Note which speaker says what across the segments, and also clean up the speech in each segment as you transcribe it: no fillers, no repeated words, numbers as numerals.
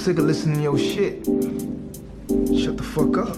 Speaker 1: sick of listening to your shit. Shut the fuck up.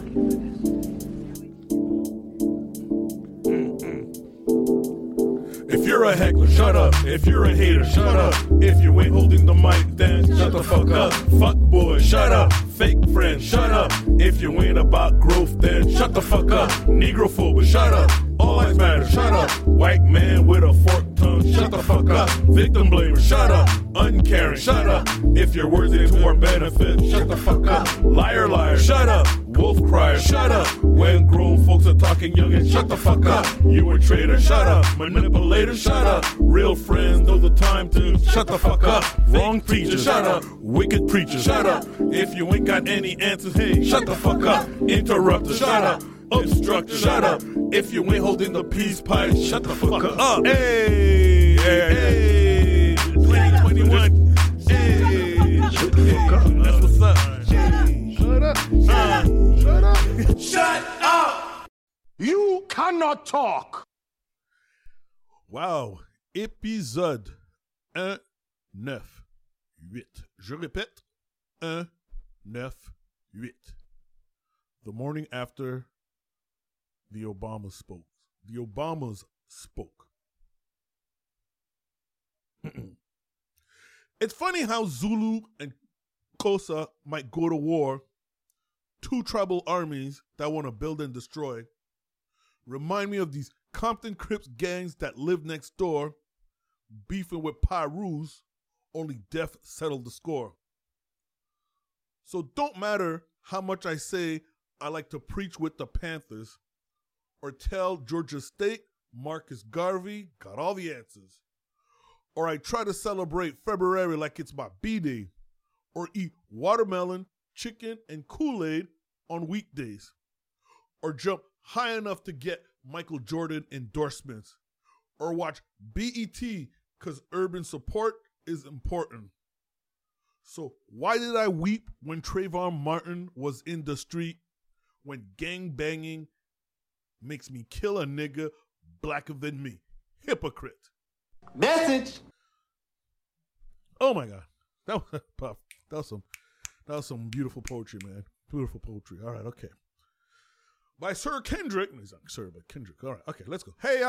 Speaker 2: If you're a heckler, shut up. If you're a hater, shut up. If you ain't holding the mic, then shut the fuck up. Fuck boy, shut up. Fake friend, shut up. If you ain't about growth, then shut the fuck up. Negrophobe, shut up. All lives matter, shut up. White man with a forked tongue, shut the fuck up. Victim blamer, shut up. Uncaring, shut up. If you're worthy to our benefit, shut the fuck up. Liar, liar, shut up. Wolf crier, shut up. When grown folks are talking young and shut the fuck up. You a traitor, shut up. Manipulator, shut up. Real friends know the time to shut the fuck up. Wrong preacher, shut up. Wicked preacher, shut up. If you ain't got any answers, hey, shut the fuck up. Interrupter, shut up. Obstructor, shut up. If you ain't holding the peace pipe, shut the fuck up. Hey, hey, 2021. Hey, shut the fuck up. That's what's up. Hey, shut up. Shut up. Shut up.
Speaker 3: You cannot talk.
Speaker 2: Wow. Épisode 1, 9, 8. Je répète, 1, 9, 8. The morning after the Obamas spoke. The Obamas spoke. It's funny how Zulu and Xhosa might go to war, two tribal armies that want to build and destroy. Remind me of these Compton Crips gangs that live next door, beefing with Pirus, only death settled the score. So don't matter how much I say I like to preach with the Panthers, or tell Georgia State Marcus Garvey got all the answers, or I try to celebrate February like it's my B-Day, or eat watermelon, chicken, and Kool-Aid on weekdays, or jump high enough to get Michael Jordan endorsements, or watch BET because urban support is important. So why did I weep when Trayvon Martin was in the street, when gang banging makes me kill a nigga blacker than me? Hypocrite.
Speaker 3: Message.
Speaker 2: Oh my God. That was some beautiful poetry, man. Beautiful poetry. All right, okay. By Sir Kendrick. No, he's not Sir, but Kendrick. All right, okay, let's go. Hey,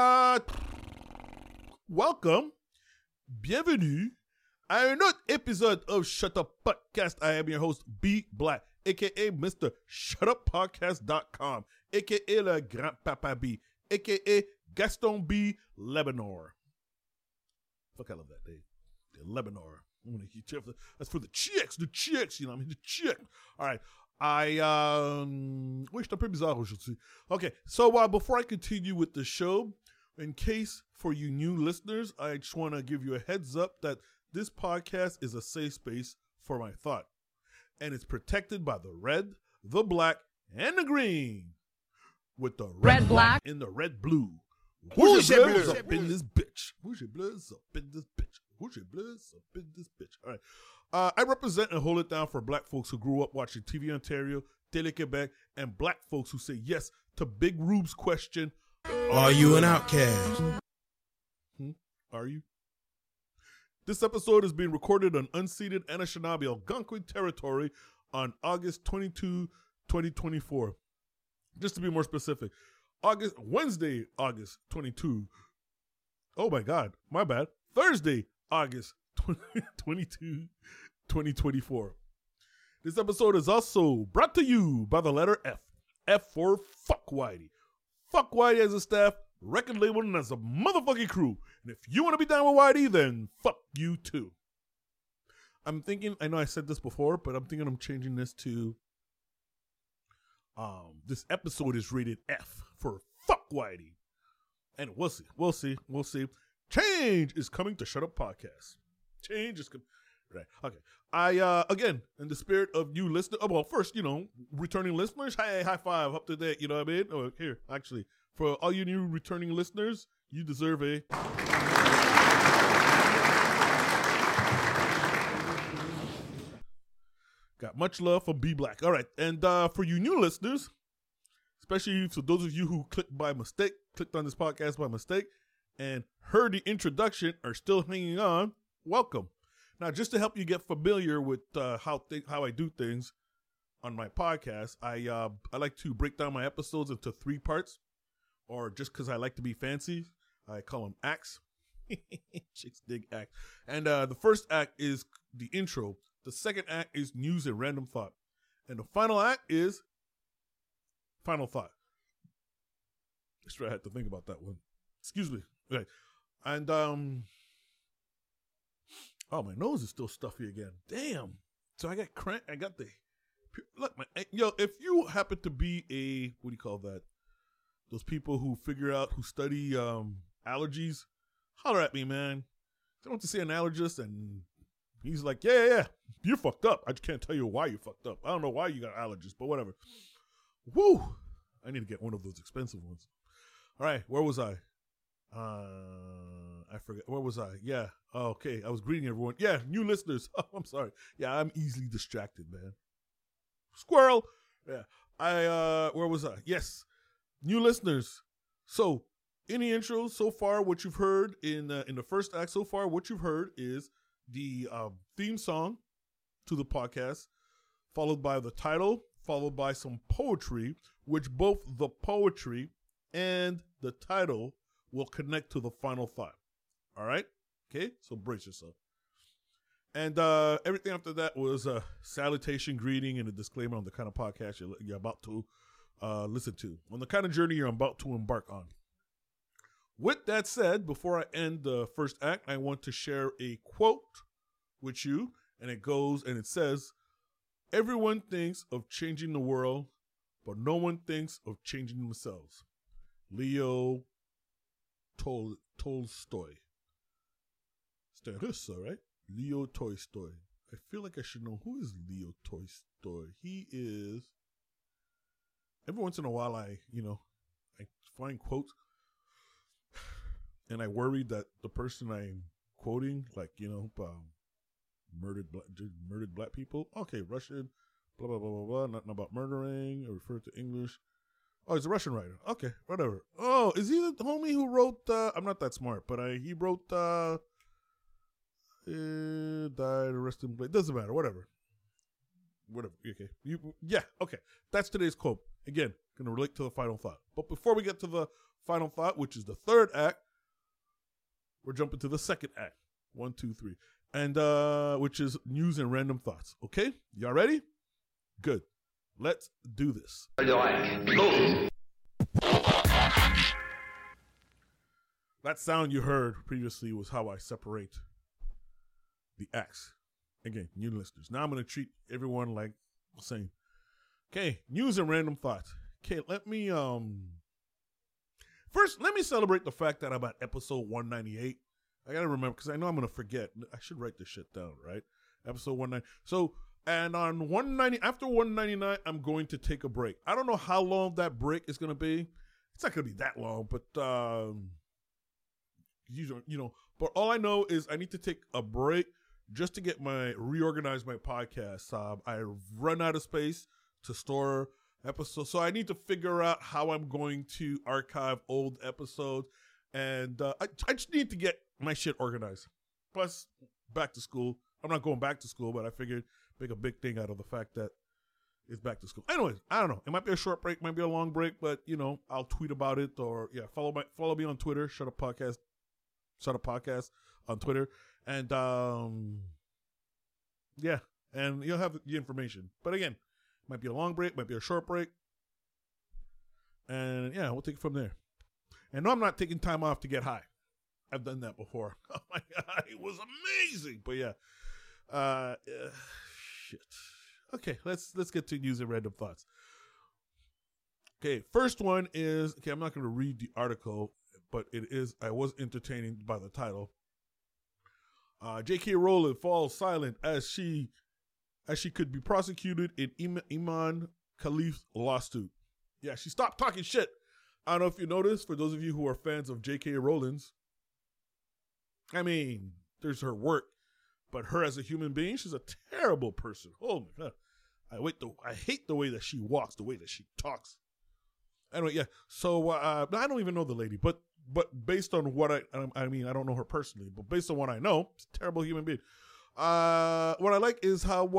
Speaker 2: welcome. Bienvenue à un autre épisode of Shut Up Podcast. I am your host, B Black, a.k.a. Mr. ShutUpPodcast.com, a.k.a. Le Grand Papa B, a.k.a. Gaston B. Lebanor. Fuck, I love that name. Lebanor. That's for the chicks, you know what I mean? The chick. All right. Oui, je suis un peu bizarre aujourd'hui. Okay, so before I continue with the show, in case for you new listeners, I just want to give you a heads up that this podcast is a safe space for my thought. And it's protected by the red, the black, and the green. With the red, black, and the red, blue. Rouge et bleu up in this bitch. Rouge et bleu up in this bitch. Rouge et bleu up in this bitch. All right. I represent and hold it down for black folks who grew up watching TV Ontario, Télé-Québec, and black folks who say yes to Big Rube's question,
Speaker 4: are you an outcast?
Speaker 2: Are you? This episode is being recorded on unceded Anishinaabe Algonquin territory on August 22, 2024. Just to be more specific, Wednesday, August 22. Oh my God, my bad. Thursday, August 22, 2024. This episode is also brought to you by the letter F. F for Fuck Whitey. Fuck Whitey as a staff, record label, and as a motherfucking crew. And if you want to be down with Whitey, then fuck you too. I'm thinking, I know I said this before, but I'm thinking I'm changing this to, this episode is rated F for Fuck Whitey. And we'll see. Change is coming to Shut Up Podcast. Change is coming. Right. Okay. I, again, in the spirit of new listeners, well, first, returning listeners, hey, high five, up to date, you know what I mean? Oh, here, actually, for all you new returning listeners, you deserve a... Got much love from B Black. All right. And for you new listeners, especially for those of you who clicked on this podcast by mistake, and heard the introduction, are still hanging on, welcome. Now, just to help you get familiar with how I do things on my podcast, I like to break down my episodes into 3 parts, or just because I like to be fancy, I call them acts. Chicks dig acts. And the first act is the intro. The second act is news and random thought. And the final act is final thought. Extra, I had to think about that one. Excuse me. Okay. And oh, my nose is still stuffy again. Damn. So I got cramp. I got the look, man. Yo, if you happen to be a what do you call that? Those people who study allergies, holler at me, man. I want to see an allergist, and he's like, yeah, you're fucked up. I just can't tell you why you're fucked up. I don't know why you got allergies, but whatever. Woo! I need to get one of those expensive ones. All right, where was I? I forget. Where was I? Yeah. Oh, okay. I was greeting everyone. Yeah, new listeners. Oh, I'm sorry. Yeah, I'm easily distracted, man. Squirrel. Yeah. Where was I? Yes. New listeners. So, in the intro, so far, what you've heard in the first act so far, what you've heard is the theme song to the podcast, followed by the title, followed by some poetry, which both the poetry and the title will connect to the final thought. All right? Okay? So brace yourself. And everything after that was a salutation, greeting, and a disclaimer on the kind of podcast you're about to listen to, on the kind of journey you're about to embark on. With that said, before I end the first act, I want to share a quote with you, and it says, "Everyone thinks of changing the world, but no one thinks of changing themselves." Leo Tolstoy. It's right? Leo Tolstoy. I feel like I should know, who is Leo Tolstoy. He is, every once in a while I find quotes and I worry that the person I'm quoting, murdered black people. Okay, Russian, blah, blah, blah, blah, blah, nothing about murdering, or refer to English. Oh, he's a Russian writer. Okay, whatever. Oh, is he the homie who wrote, I'm not that smart, but he wrote, died, arrested, it doesn't matter, whatever. Okay. Okay. That's today's quote. Again, going to relate to the final thought. But before we get to the final thought, which is the third act, we're jumping to the second act. 1, 2, 3. And, which is news and random thoughts. Okay? Y'all ready? Good. Let's do this. That sound you heard previously was how I separate the acts. Again, new listeners. Now I'm going to treat everyone like the same. Okay, news and random thoughts. Okay, let me first let me celebrate the fact that I'm at episode 198. I gotta remember, because I know I'm gonna forget. I should write this shit down, right? Episode 190. So, and on 190, after 199, I'm going to take a break. I don't know how long that break is gonna be. It's not gonna be that long, but But all I know is I need to take a break just to reorganize my podcast. I run out of space to store episodes, so I need to figure out how I'm going to archive old episodes, and I just need to get my shit organized. Plus, back to school. I'm not going back to school, but I figured make a big thing out of the fact that it's back to school. Anyways, I don't know. It might be a short break, might be a long break, but I'll tweet about it, or follow me on Twitter. Shut Up Podcast on Twitter, and and you'll have the information. But again, might be a long break, might be a short break, and we'll take it from there. And no, I'm not taking time off to get high. I've done that before. Oh my God, it was amazing. But shit. Okay, let's get to news and random thoughts. Okay, first one is, I'm not going to read the article, but I was entertained by the title. J.K. Rowling falls silent as she could be prosecuted in Iman Khalif's lawsuit. Yeah, she stopped talking shit. I don't know if you noticed, for those of you who are fans of J.K. Rowling's, I mean, there's her work, but her as a human being, she's a terrible person. Oh my God. I hate the way that she walks, the way that she talks. Anyway, so I don't even know the lady, but based on what I mean, I don't know her personally, but based on what I know, she's a terrible human being. What I like is how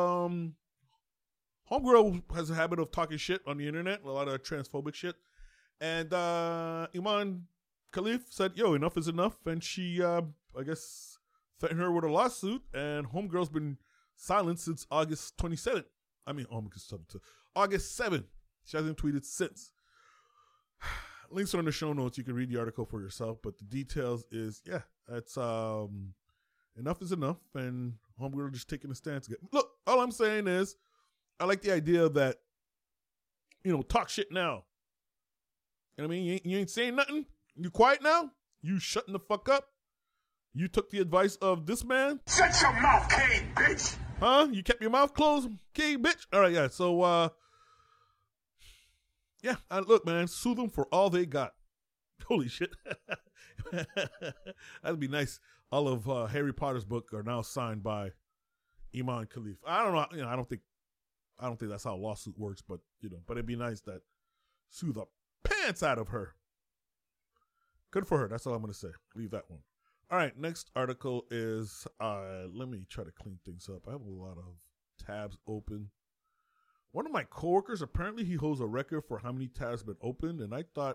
Speaker 2: Homegirl has a habit of talking shit on the internet, a lot of transphobic shit. And Iman Khalif said, yo, enough is enough. And she, I guess, threatened her with a lawsuit. And Homegirl's been silent since August 27th. August 7th. She hasn't tweeted since. Links are in the show notes. You can read the article for yourself. But the details is, yeah, that's enough is enough. And Homegirl just taking a stance again. Look, all I'm saying is, I like the idea that, talk shit now. You know what I mean? You ain't saying nothing? You quiet now? You shutting the fuck up? You took the advice of this man?
Speaker 3: Shut your mouth, Cade, bitch!
Speaker 2: Huh? You kept your mouth closed, Cade, bitch? All right, yeah. So, look, man, sue them for all they got. Holy shit. That'd be nice. All of Harry Potter's book are now signed by Iman Khalif. I don't know. I don't think that's how a lawsuit works, but it'd be nice that sue the pants out of her. Good for her. That's all I'm going to say. Leave that one. All right. Next article is, let me try to clean things up. I have a lot of tabs open. One of my coworkers, apparently he holds a record for how many tabs have been opened. And I thought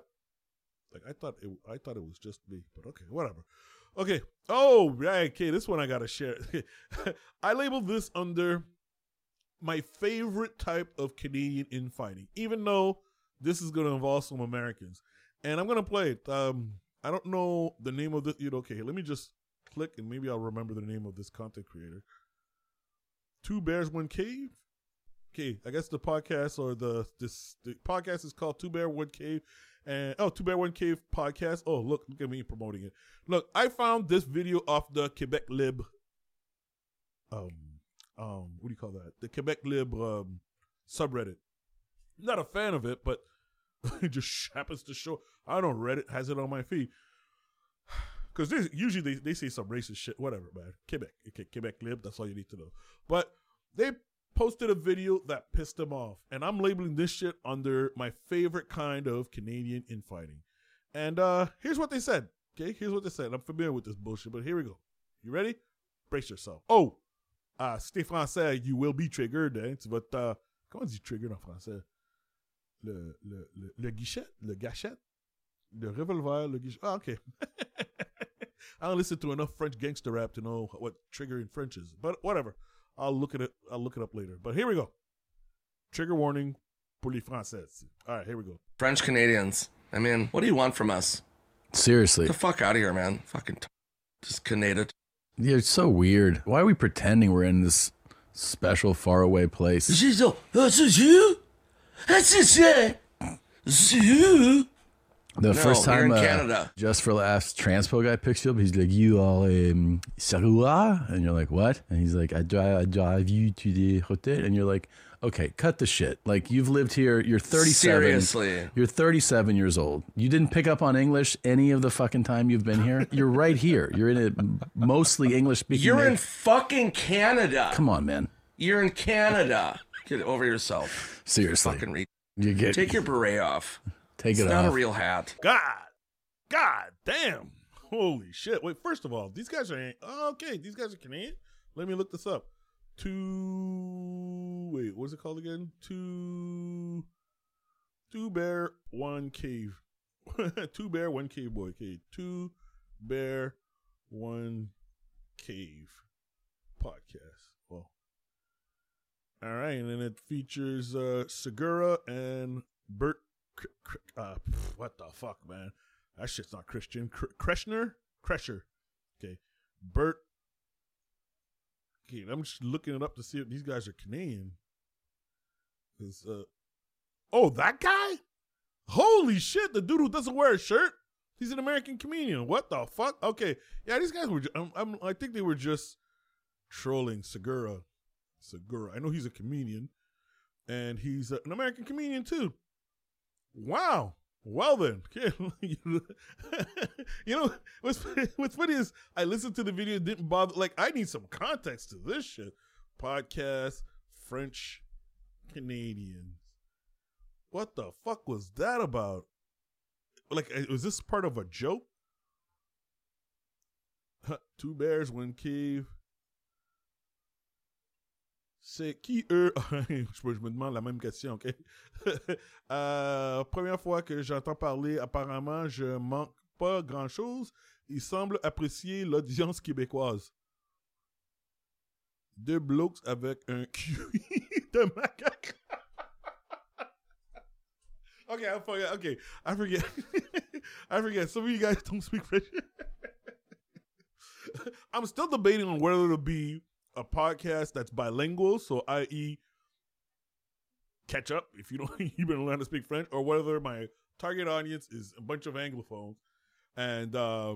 Speaker 2: it was just me, but okay, whatever. Okay. Oh, right. Okay. This one I got to share. I labeled this under my favorite type of Canadian infighting, even though this is going to involve some Americans. And I'm going to play it. I don't know the name of this. Okay, let me just click and maybe I'll remember the name of this content creator. Two Bears, One Cave. Okay, I guess the podcast or the podcast is called Two Bear, One Cave. And Two Bear, One Cave podcast. Oh, look at me promoting it. Look, I found this video off the Quebec Lib. What do you call that? The Quebec Lib subreddit. Not a fan of it, but it just happens to show. I don't know, Reddit has it on my feed. Because usually they say some racist shit. Whatever, man. Quebec Lib, that's all you need to know. But they posted a video that pissed them off. And I'm labeling this shit under my favorite kind of Canadian infighting. And here's what they said. Okay, here's what they said. I'm familiar with this bullshit, but here we go. You ready? Brace yourself. Oh, c'est français, you will be triggered. Tu vas te... Comment on dit triggered en français? Le guichet? Le gâchette? Le revolver? Le guichet? Ah, okay. I don't listen to enough French gangster rap to know what trigger in French is. But whatever. I'll look it up later. But here we go. Trigger warning pour les Français. All right, here we go.
Speaker 5: French Canadians. I mean, what do you want from us?
Speaker 6: Seriously.
Speaker 5: Get the fuck out of here, man. Fucking just Canadian.
Speaker 6: Yeah, it's so weird. Why are we pretending we're in this special faraway place? The first time
Speaker 5: in Canada.
Speaker 6: Just for Laughs transpo guy picks you up, he's like, you are Sarua? And you're like, what? And he's like, I drive you to the hotel. And you're like, okay, cut the shit. Like, you've lived here, you're 37.
Speaker 5: Seriously.
Speaker 6: You're 37 years old. You didn't pick up on English any of the fucking time you've been here. You're right here. You're in a mostly English speaking.
Speaker 5: You're in fucking Canada.
Speaker 6: Come on, man.
Speaker 5: You're in Canada. Get over yourself.
Speaker 6: Seriously.
Speaker 5: Fucking
Speaker 6: Take
Speaker 5: your beret off.
Speaker 6: Take it off.
Speaker 5: It's not a real hat.
Speaker 2: God damn. Holy shit. Wait, first of all, these guys are okay. These guys are Canadian. Let me look this up. What's it called again? Two Bear, One Cave. Two Bear, One Cave boy. Okay. Two Bear, One Cave podcast. Well, all right, and then it features Segura and Bert. What the fuck, man? That shit's not Christian. Kresher. Okay, Bert. Okay, I'm just looking it up to see if these guys are Canadian. Cause, that guy? Holy shit! The dude who doesn't wear a shirt. He's an American comedian. What the fuck? Okay, yeah, these guys were. I think they were just trolling Segura. I know he's a comedian, and he's an American comedian too. Wow. Well then, what's funny is I listened to the video, didn't bother. Like, I need some context to this shit. Podcast, French Canadians. What the fuck was that about? Like, was this part of a joke? Two Bears, One Cave.
Speaker 7: C'est qui eux? Je me demande la même question, OK? Première fois que j'entends parler, apparemment, je manque pas grand-chose. Il semble apprécier l'audience québécoise. 2 blokes avec un QI de macaque. Okay, I forget. Okay, I forget. I forget. Some of you guys don't speak French. I'm still debating on whether to be a podcast that's bilingual, so i.e. catch up if you don't you've been learning to speak French, or whether my target audience is a bunch of anglophones, and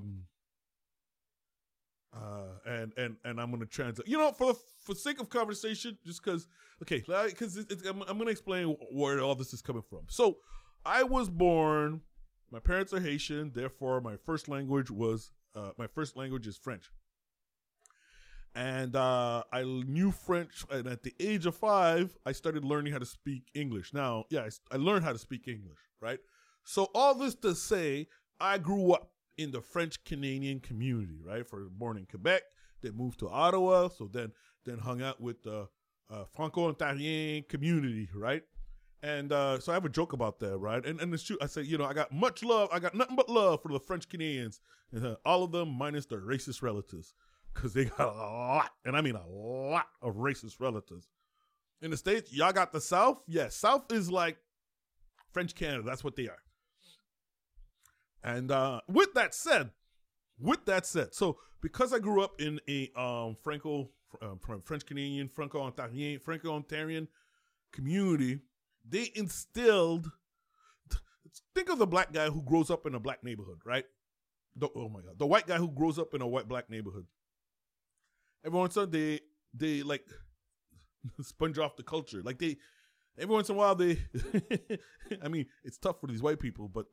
Speaker 7: I'm gonna translate. You know, for sake of conversation, just because, okay, because I'm gonna explain where all this is coming from. So, I was born. My parents are Haitian, therefore my first language is French. And I knew French, and at the age of 5, I started learning how to speak English. Now, yeah, I learned how to speak English, right? So all this to say, I grew up in the French-Canadian community, right? Born in Quebec, then moved to Ottawa, so then hung out with the Franco-Ontarien community, right? And so I have a joke about that, right? And it's true. I say, you know, I got much love. I got nothing but love for the French Canadians. All of them minus their racist relatives. Because they got a lot, and I mean a lot of racist relatives. In the States, y'all got the South. Yeah, South is like French Canada. That's what they are. And with that said, so because I grew up in a French-Canadian, Franco-Ontarian community, they instilled, think of the black guy who grows up in a black neighborhood, right? Oh my God. The white guy who grows up in a black neighborhood. Every once in a while, they like sponge off the culture. Like every once in a while, I mean, it's tough for these white people, but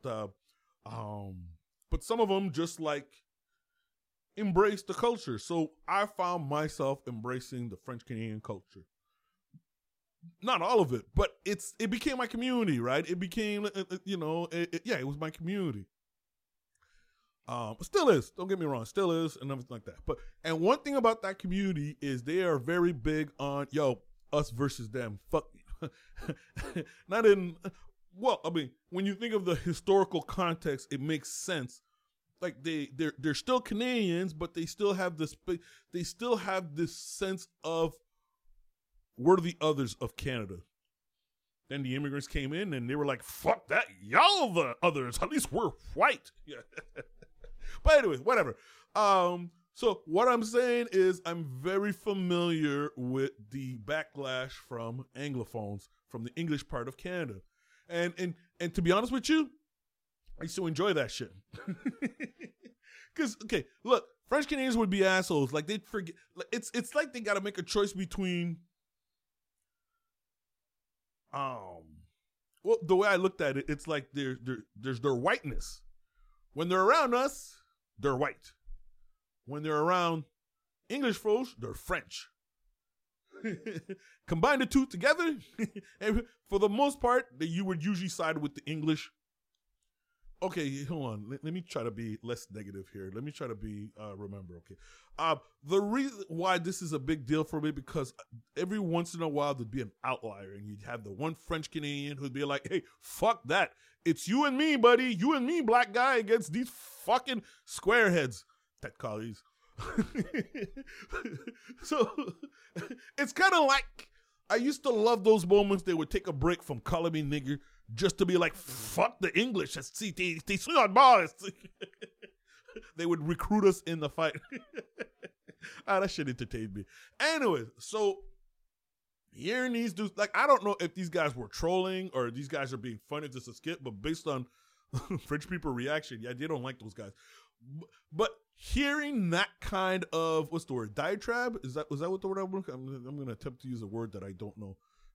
Speaker 7: some of them just like embrace the culture. So I found myself embracing the French Canadian culture. Not all of it, but it became my community, right? It became, it was my community. Still is. Don't get me wrong. Still is, and everything like that. And one thing about that community is they are very big on us versus them. Fuck. Not in. Well, I mean, when you think of the historical context, it makes sense. Like they're still Canadians, but they still have this. They still have this sense of we're the others of Canada. Then the immigrants came in and they were like, "Fuck that, y'all the others. At least we're white." Yeah. But anyway, whatever. So what I'm saying is I'm very familiar with the backlash from Anglophones from the English part of Canada. And to be honest with you, I used to enjoy that shit. Because, okay, look, French Canadians would be assholes. Like, they'd forget. Like, it's like they got to make a choice between. Well, the way I looked at it, it's like there's their whiteness. When they're around us, they're white. When they're around English folks, they're French. Combine the two together, and for the most part, you would usually side with the English. Okay, hold on. Let me try to be less negative here. Let me try to be remember. Okay, the reason why this is a big deal for me because every once in a while there'd be an outlier, and you'd have the one French Canadian who'd be like, "Hey, fuck that! It's you and me, buddy. You and me, black guy, against these fucking squareheads." That collies. So it's kind of like I used to love those moments they would take a break from calling me nigger just to be like, fuck the English. They would recruit us in the fight. That shit entertained me. Anyways, so hearing these dudes, like, I don't know if these guys were trolling or these guys are being funny just a skit, but based on French people reaction, yeah, they don't like those guys. But hearing that kind of, what's the word, diatribe? Was that what the word I'm going to attempt to use a word that I don't know.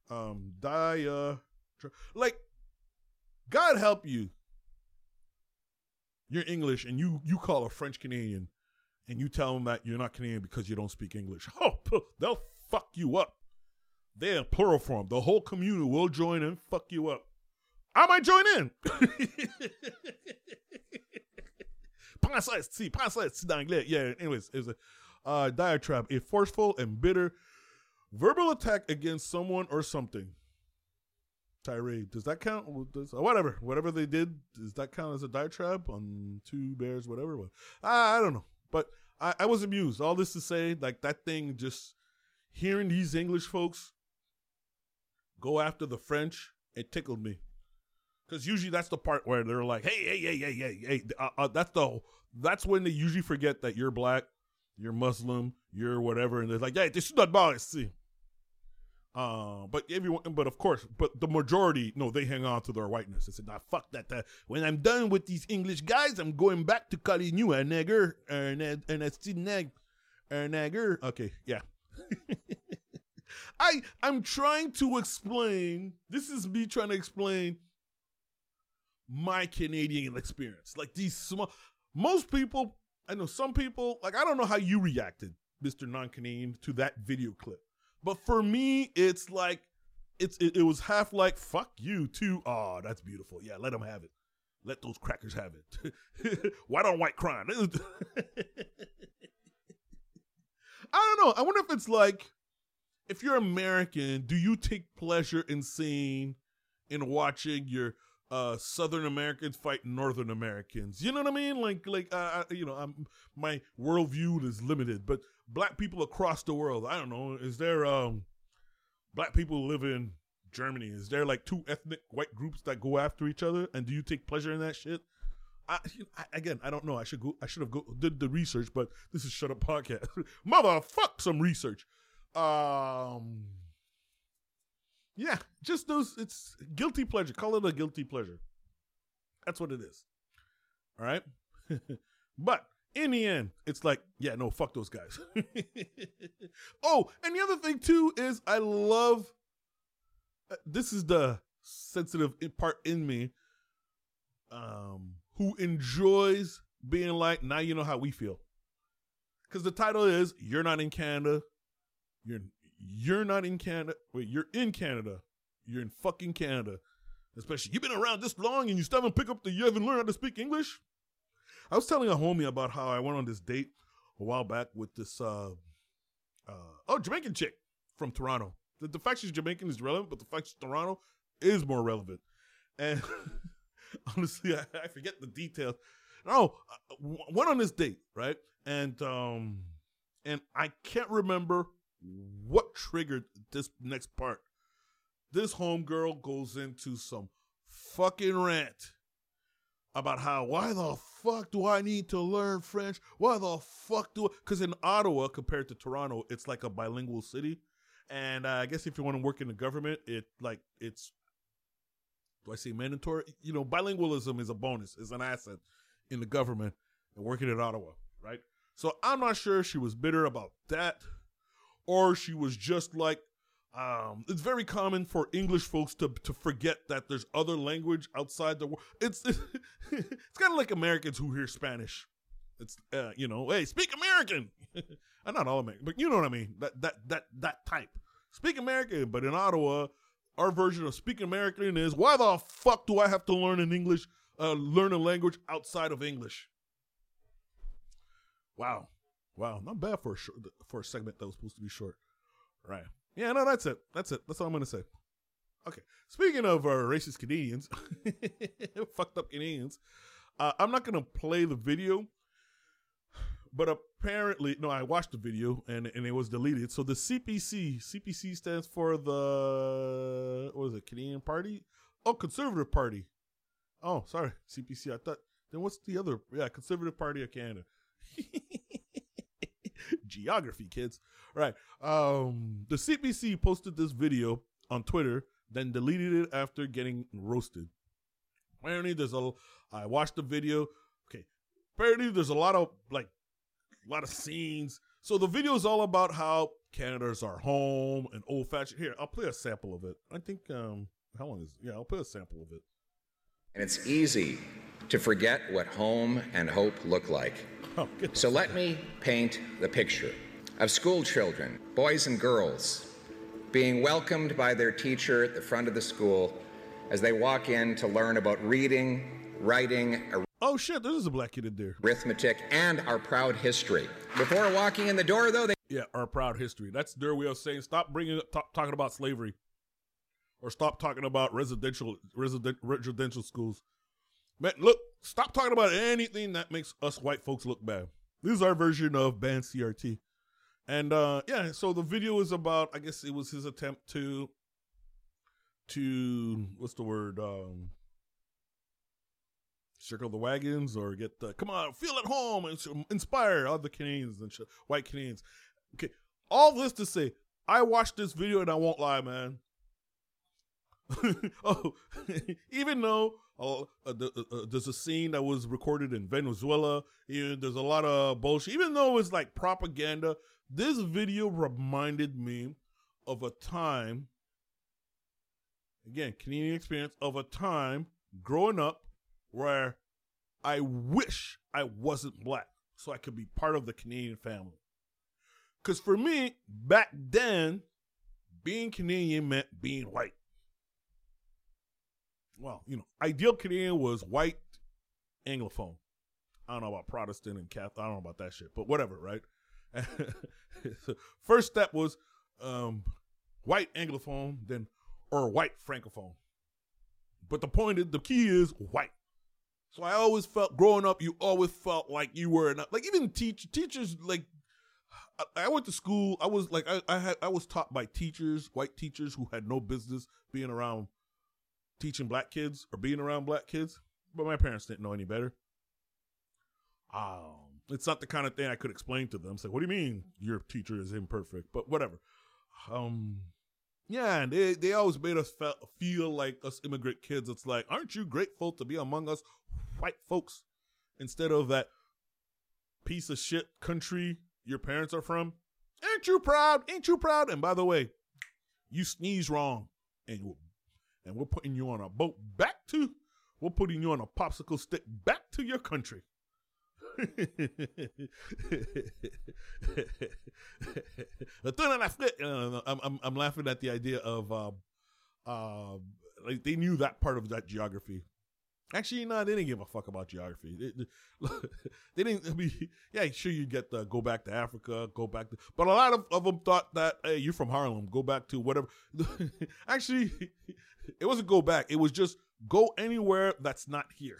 Speaker 7: Like, God help you. You're English and you call a French Canadian and you tell them that you're not Canadian because you don't speak English. Oh, they'll fuck you up. They're plural form. The whole community will join and fuck you up. I might join in. Prends ça d'anglais. Yeah, anyways, it was a diatribe. A forceful and bitter Verbal attack against someone or something. Tirade. Does that count? Whatever they did, does that count as a diatribe on two bears, whatever? I don't know. But I was amused. All this to say, like, that thing, just hearing these English folks go after the French, it tickled me. Because usually that's the part where they're like, hey. That's when they usually forget that you're black, you're Muslim, you're whatever. And they're like, hey, this is not policy. But of course, the majority, no, they hang on to their whiteness. They said, nah, fuck that. When I'm done with these English guys, I'm going back to calling you a nigger, and a nigger. Okay, yeah. I'm trying to explain, this is me trying to explain my Canadian experience. Like most people, I know some people, like, I don't know how you reacted, Mr. Non-Canadian, to that video clip. But for me, it's like, it was half like, fuck you too. Oh, that's beautiful. Yeah, let them have it. Let those crackers have it. White on white crime. I don't know. I wonder if it's like, if you're American, do you take pleasure in watching your Southern Americans fight Northern Americans? You know what I mean? My worldview is limited, but black people across the world, I don't know. Is there black people who live in Germany? Is there like two ethnic white groups that go after each other? And do you take pleasure in that shit? Again, I don't know. I should have did the research, but this is Shut Up Podcast. Motherfuck some research. Yeah, just those. It's guilty pleasure. Call it a guilty pleasure. That's what it is. All right. But in the end, it's like, yeah, no, fuck those guys. Oh, and the other thing too is I love. This is the sensitive part in me, who enjoys being like, now you know how we feel. Because the title is, You're Not in Canada. You're not in Canada. Wait, you're in Canada. You're in fucking Canada. Especially, you've been around this long and you still haven't you haven't learned how to speak English? I was telling a homie about how I went on this date a while back with this, Jamaican chick from Toronto. The fact she's Jamaican is relevant, but the fact she's Toronto is more relevant. And honestly, I forget the details. No, went on this date, right? And I can't remember what triggered this next part. This homegirl goes into some fucking rant about why the fuck do I need to learn French? Why the fuck because in Ottawa, compared to Toronto, it's like a bilingual city. And I guess if you want to work in the government, do I say mandatory? You know, bilingualism is a bonus, is an asset in the government and working in Ottawa, right? So I'm not sure if she was bitter about that, or she was just like, it's very common for English folks to forget that there's other language outside the world. It's kind of like Americans who hear Spanish. It's, hey, speak American. Not all American, but you know what I mean. That type. Speak American, but in Ottawa, our version of speak American is, why the fuck do I have to learn learn a language outside of English? Wow, not bad for a segment that was supposed to be short, right? Yeah, no, that's it. That's all I'm gonna say. Okay, speaking of racist Canadians, fucked up Canadians, I'm not gonna play the video, but apparently, no, I watched the video and it was deleted. So the CPC stands for the, what is it, Canadian Party? Oh, Conservative Party. Oh, sorry, CPC. I thought, then what's the other? Yeah, Conservative Party of Canada. Geography, kids. Right. The CPC posted this video on Twitter, then deleted it after getting roasted. Apparently, I watched the video. Okay. Apparently, there's a lot of scenes. So the video is all about how Canada's our home and old fashioned. Here, I'll play a sample of it. I think, how long is it? Yeah, I'll play a sample of it.
Speaker 8: And it's easy to forget what home and hope look like.
Speaker 7: Oh,
Speaker 8: so let me paint the picture of school children, boys and girls, being welcomed by their teacher at the front of the school as they walk in to learn about reading, writing,
Speaker 7: oh shit, there's a black kid in there.
Speaker 8: Arithmetic, and our proud history. Before walking in the door, though,
Speaker 7: Yeah, our proud history. That's their way of saying stop talking about slavery, or stop talking about residential schools. Man, look, stop talking about anything that makes us white folks look bad. This is our version of ban CRT. And yeah, so the video is about, I guess it was his attempt to what's the word? Circle the wagons, or get the, come on, feel at home and inspire other Canadians and white Canadians. Okay, all this to say, I watched this video and I won't lie, man. Oh, even though there's a scene that was recorded in Venezuela, there's a lot of bullshit. Even though it's like propaganda, this video reminded me of a time, again, Canadian experience, of a time growing up where I wish I wasn't black so I could be part of the Canadian family. Because for me, back then, being Canadian meant being white. Well, ideal Canadian was white, Anglophone. I don't know about Protestant and Catholic. I don't know about that shit, but whatever, right? First step was white Anglophone, or white Francophone. But the key is white. So I always felt, growing up, you always felt like you were not, like, even teachers, like, I went to school, I was like, I was taught by teachers, white teachers who had no business being around teaching black kids or being around black kids, but my parents didn't know any better. It's not the kind of thing I could explain to them. It's like, what do you mean your teacher is imperfect? But whatever. Yeah, and they always made us feel like us immigrant kids. It's like, aren't you grateful to be among us white folks instead of that piece of shit country your parents are from? Ain't you proud? Ain't you proud? And by the way, you sneeze wrong, and we're putting you on a boat we're putting you on a popsicle stick back to your country. I'm laughing at the idea of like they knew that part of that geography. Actually, no, they didn't give a fuck about geography. They didn't. I mean, yeah, sure, you get the go back to Africa, but a lot of them thought that, hey, you're from Harlem, go back to whatever. Actually, it wasn't go back. It was just go anywhere that's not here.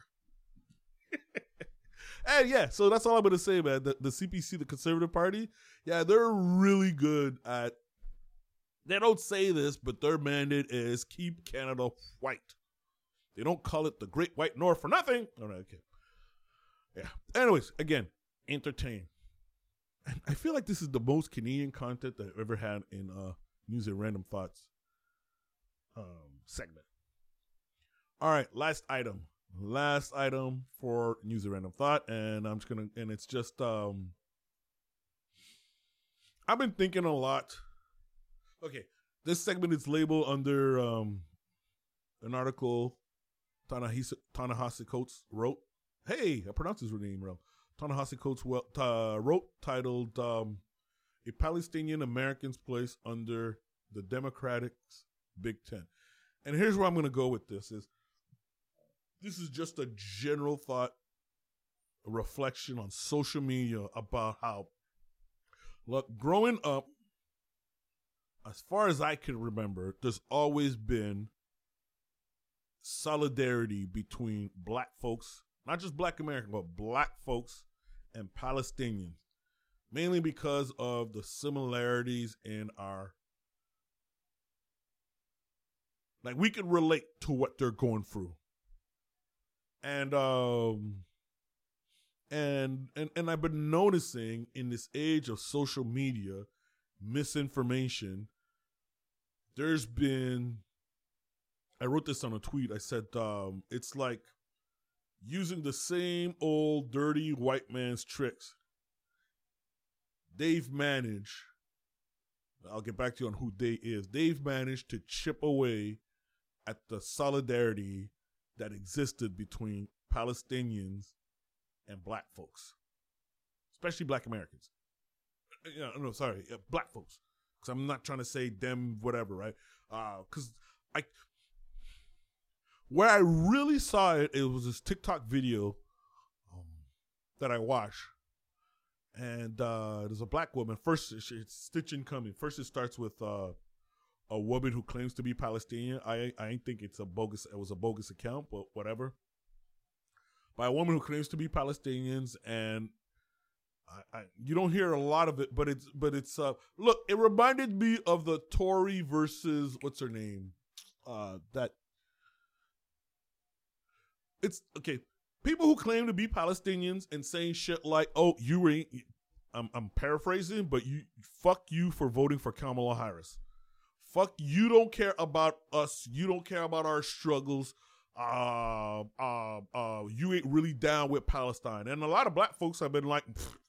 Speaker 7: And yeah, so that's all I'm gonna say, man. The CPC, the Conservative Party, yeah, they're really good at. They don't say this, but their mandate is keep Canada white. They don't call it the Great White North for nothing. All right, okay. Yeah. Anyways, again, entertain. And I feel like this is the most Canadian content that I've ever had in News and Random Thoughts segment. All right, last item. Last item for News and Random Thought, and I'm just gonna, and it's just I've been thinking a lot. Okay, this segment is labeled under an article Ta-Nehisi Coates wrote. Hey, I pronounced his name wrong. Ta-Nehisi Coates wrote, titled "A Palestinian American's Place Under the Democrats' Big Tent." And here's where I'm going to go with this: this is just a general thought, a reflection on social media about how, look, growing up, as far as I can remember, there's always been solidarity between black folks, not just black Americans, but black folks and Palestinians, mainly because of the similarities in our, like, we can relate to what they're going through. And I've been noticing in this age of social media, misinformation, there's been, I wrote this on a tweet. I said, it's like using the same old dirty white man's tricks. They've managed, I'll get back to you on who they is. They've managed to chip away at the solidarity that existed between Palestinians and black folks, especially black Americans. No, sorry, black folks. Because I'm not trying to say them, whatever, right? Because where I really saw it, it was this TikTok video that I watched. And there's a black woman. First, it's stitching coming. First, it starts with a woman who claims to be Palestinian. I think it was a bogus account, but whatever. By a woman who claims to be Palestinians, and you don't hear a lot of it, but it's look, it reminded me of the Tory versus what's her name? It's okay. People who claim to be Palestinians and saying shit like, "Oh, you ain't," I'm paraphrasing, but fuck you for voting for Kamala Harris. Fuck, you don't care about us. You don't care about our struggles. You ain't really down with Palestine. And a lot of black folks have been like,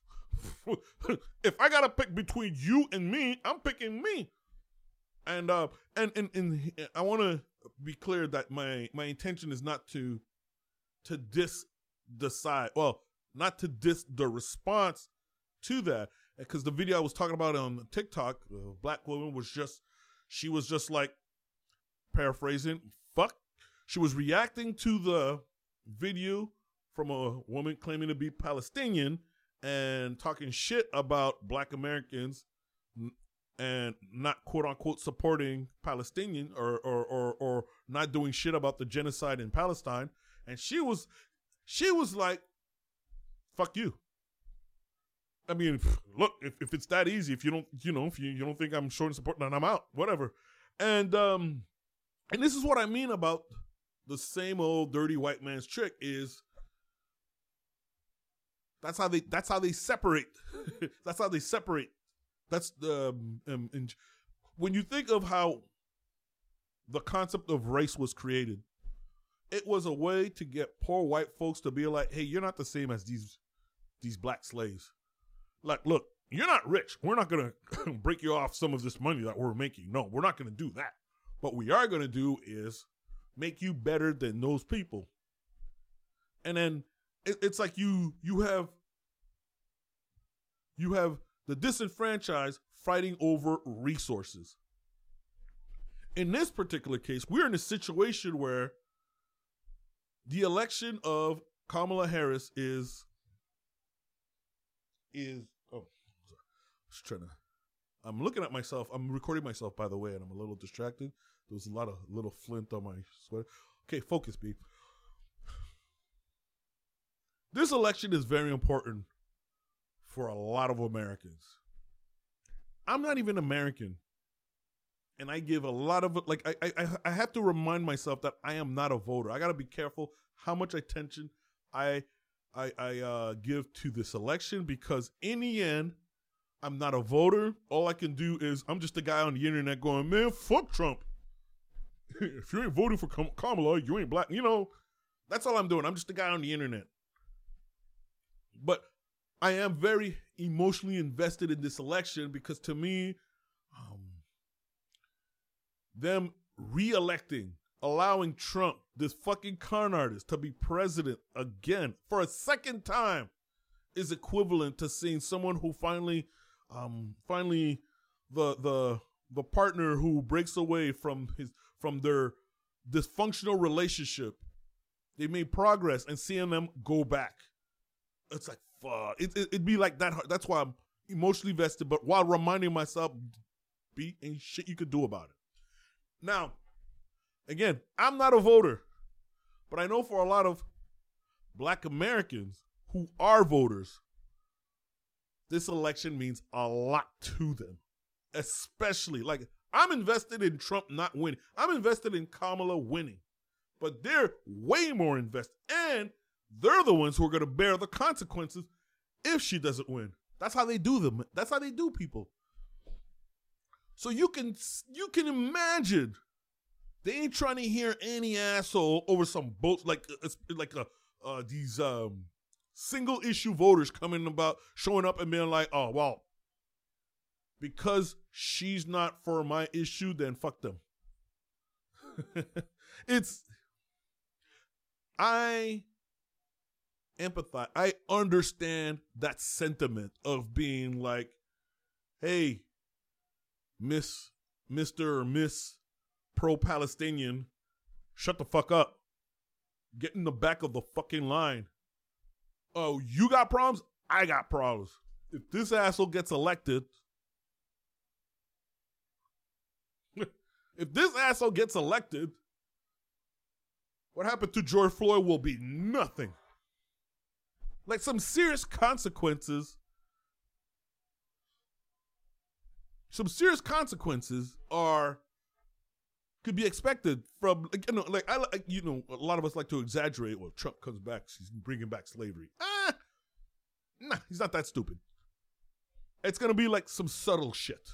Speaker 7: if I gotta pick between you and me, I'm picking me. And I want to be clear that my intention is not to diss the side. Well, not to diss the response to that, because the video I was talking about on TikTok, the black woman was just like, paraphrasing, fuck. She was reacting to the video from a woman claiming to be Palestinian and talking shit about black Americans and not quote unquote supporting Palestinian or not doing shit about the genocide in Palestine. And she was like, fuck you. I mean, look, if it's that easy, if you don't think I'm showing support, then I'm out, whatever. And this is what I mean about the same old dirty white man's trick is that's how they separate. That's how they separate. That's the when you think of how the concept of race was created, it was a way to get poor white folks to be like, hey, you're not the same as these black slaves. Like, look, you're not rich. We're not going to break you off some of this money that we're making. No, we're not going to do that. What we are going to do is make you better than those people. And then it's like you have the disenfranchised fighting over resources. In this particular case, we're in a situation where the election of Kamala Harris is I'm looking at myself. I'm recording myself, by the way, and I'm a little distracted. There was a lot of little flint on my sweater. Okay, focus, B. This election is very important for a lot of Americans. I'm not even American. And I give a lot of it, like, I have to remind myself that I am not a voter. I got to be careful how much attention I give to this election, because in the end, I'm not a voter. All I can do is, I'm just a guy on the internet going, man, fuck Trump. If you ain't voting for Kamala, you ain't black. You know, that's all I'm doing. I'm just a guy on the internet. But I am very emotionally invested in this election, because to me, them re-electing, allowing Trump, this fucking con artist, to be president again for a second time is equivalent to seeing someone who finally the partner who breaks away from their dysfunctional relationship, they made progress, and seeing them go back. It's like, fuck. It'd be like that. That's why I'm emotionally vested, but while reminding myself, ain't shit you could do about it. Now, again, I'm not a voter, but I know for a lot of black Americans who are voters, this election means a lot to them. Especially, like, I'm invested in Trump not winning. I'm invested in Kamala winning. But they're way more invested. And they're the ones who are going to bear the consequences if she doesn't win. That's how they do them. That's how they do people. So you can imagine they ain't trying to hear any asshole over some boats like these single issue voters showing up and being like, oh, well, because she's not for my issue, then fuck them. I empathize. I understand that sentiment of being like, hey, Mr. or Miss pro-Palestinian, shut the fuck up. Get in the back of the fucking line. Oh, you got problems? I got problems. if this asshole gets elected, what happened to George Floyd will be nothing. Like some serious consequences. Could be expected from, a lot of us like to exaggerate. Well, Trump comes back, he's bringing back slavery. Nah, he's not that stupid. It's gonna be like some subtle shit.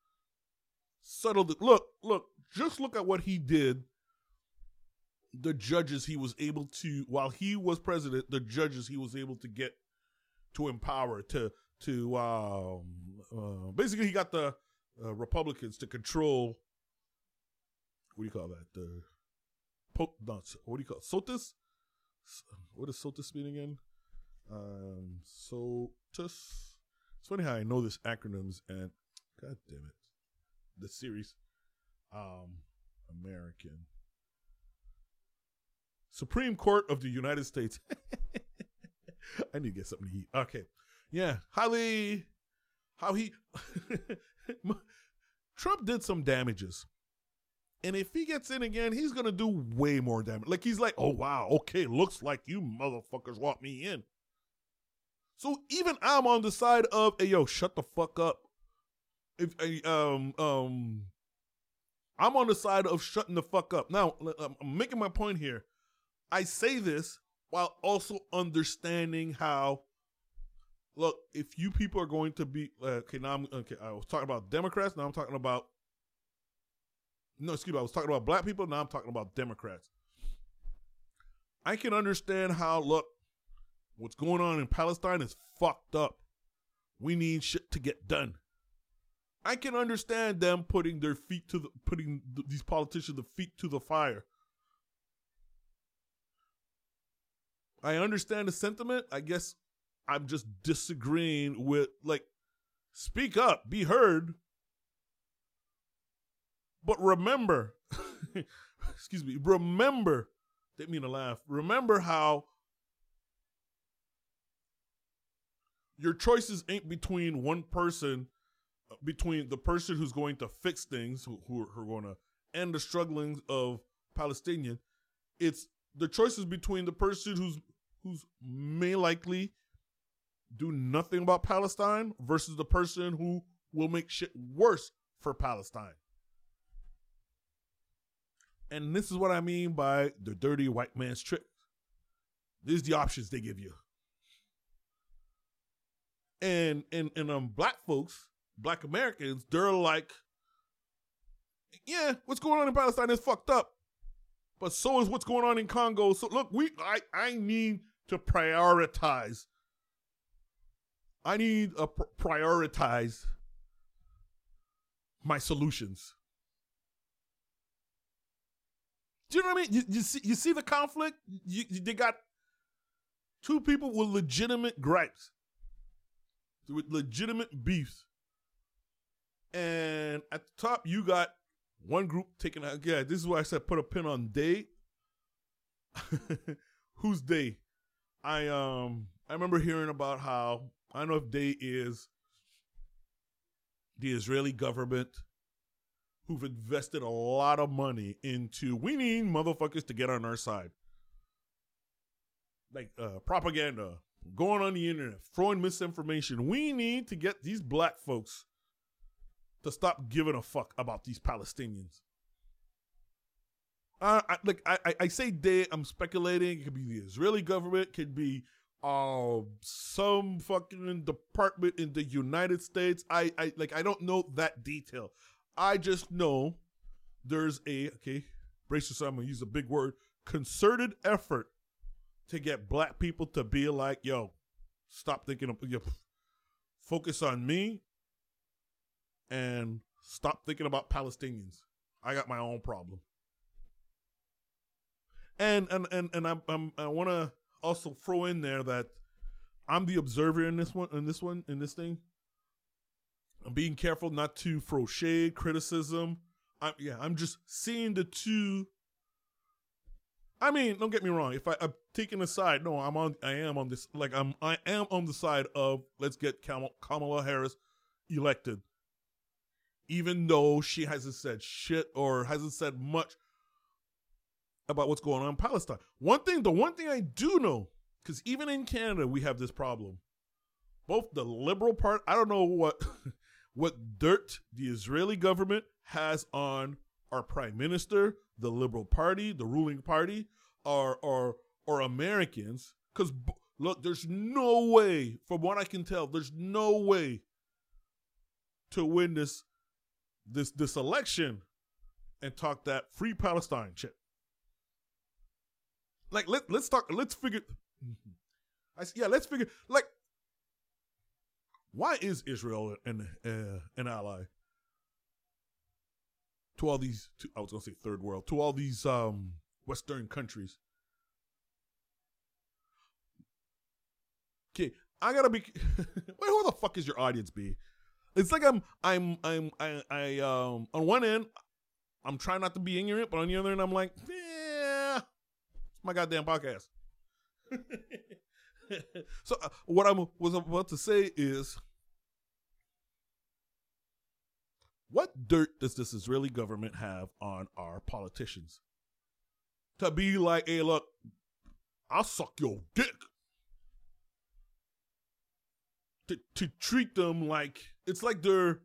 Speaker 7: Look, just look at what he did. The judges he was able to, while he was president, the judges he was able to get to empower to basically he got the Republicans to control. What do you call that? What do you call it? SOTUS? What does SOTUS mean again? SOTUS. It's funny how I know this acronyms and God damn it, the series. American Supreme Court of the United States. I need to get something to eat. Okay, yeah, Trump did some damages. And if he gets in again, he's going to do way more damage. Like, he's like, oh, wow, okay, looks like you motherfuckers want me in. So even I'm on the side of, hey, yo, shut the fuck up. I'm on the side of shutting the fuck up. Now, I'm making my point here. I say this while also understanding how, look, if you people are going to be, I was talking about Democrats, now I'm talking about, I was talking about black people, now I'm talking about Democrats. I can understand how, look, what's going on in Palestine is fucked up. We need shit to get done. I can understand them putting these politicians' feet to the fire. I understand the sentiment. I guess I'm just disagreeing with, like, speak up, be heard. But remember, didn't mean to laugh. Remember how your choices ain't between one person, between the person who's going to fix things, who are going to end the strugglings of Palestinian. It's the choices between the person who's may likely do nothing about Palestine versus the person who will make shit worse for Palestine. And this is what I mean by the dirty white man's trick. These are the options they give you. And black folks, black Americans, they're like, yeah, what's going on in Palestine is fucked up. But so is what's going on in Congo. So look, I need to prioritize. I need to prioritize my solutions. Do you know what I mean? You see the conflict? They got two people with legitimate gripes, with legitimate beefs. And at the top, you got one group taking out. Yeah, this is why I said put a pin on they. Who's they? I remember hearing about how, I don't know if they is the Israeli government who've invested a lot of money into, we need motherfuckers to get on our side. Like propaganda, going on the internet, throwing misinformation. We need to get these black folks to stop giving a fuck about these Palestinians. I say they, I'm speculating. It could be the Israeli government, could be some fucking department in the United States. I don't know that detail. I just know there's brace yourself, I'm gonna use a big word, concerted effort to get black people to be like, yo, stop thinking of, focus on me and stop thinking about Palestinians. I got my own problem. And I want to also throw in there that I'm the observer in this thing. I'm being careful not to throw shade, criticism. I'm just seeing the two I mean, don't get me wrong. If I'm taking a side, no, I am on this. Like I am on the side of let's get Kamala Harris elected, even though she hasn't said shit or hasn't said much about what's going on in Palestine. The one thing I do know, because even in Canada we have this problem. Both the liberal part, I don't know what what dirt the Israeli government has on our prime minister, the Liberal Party, the ruling party, or Americans. Because look, there's no way, from what I can tell, there's no way to win this election and talk that free Palestine shit. Like let's figure. Like, why is Israel an ally to all these? I was gonna say third world, to all these Western countries. Okay, I gotta be. Wait, who the fuck is your audience, B? It's like I'm on one end, I'm trying not to be ignorant, but on the other end, I'm like, yeah, it's my goddamn podcast. So what I was about to say is, what dirt does this Israeli government have on our politicians? To be like, hey, look, I'll suck your dick. To treat them like, it's like they're,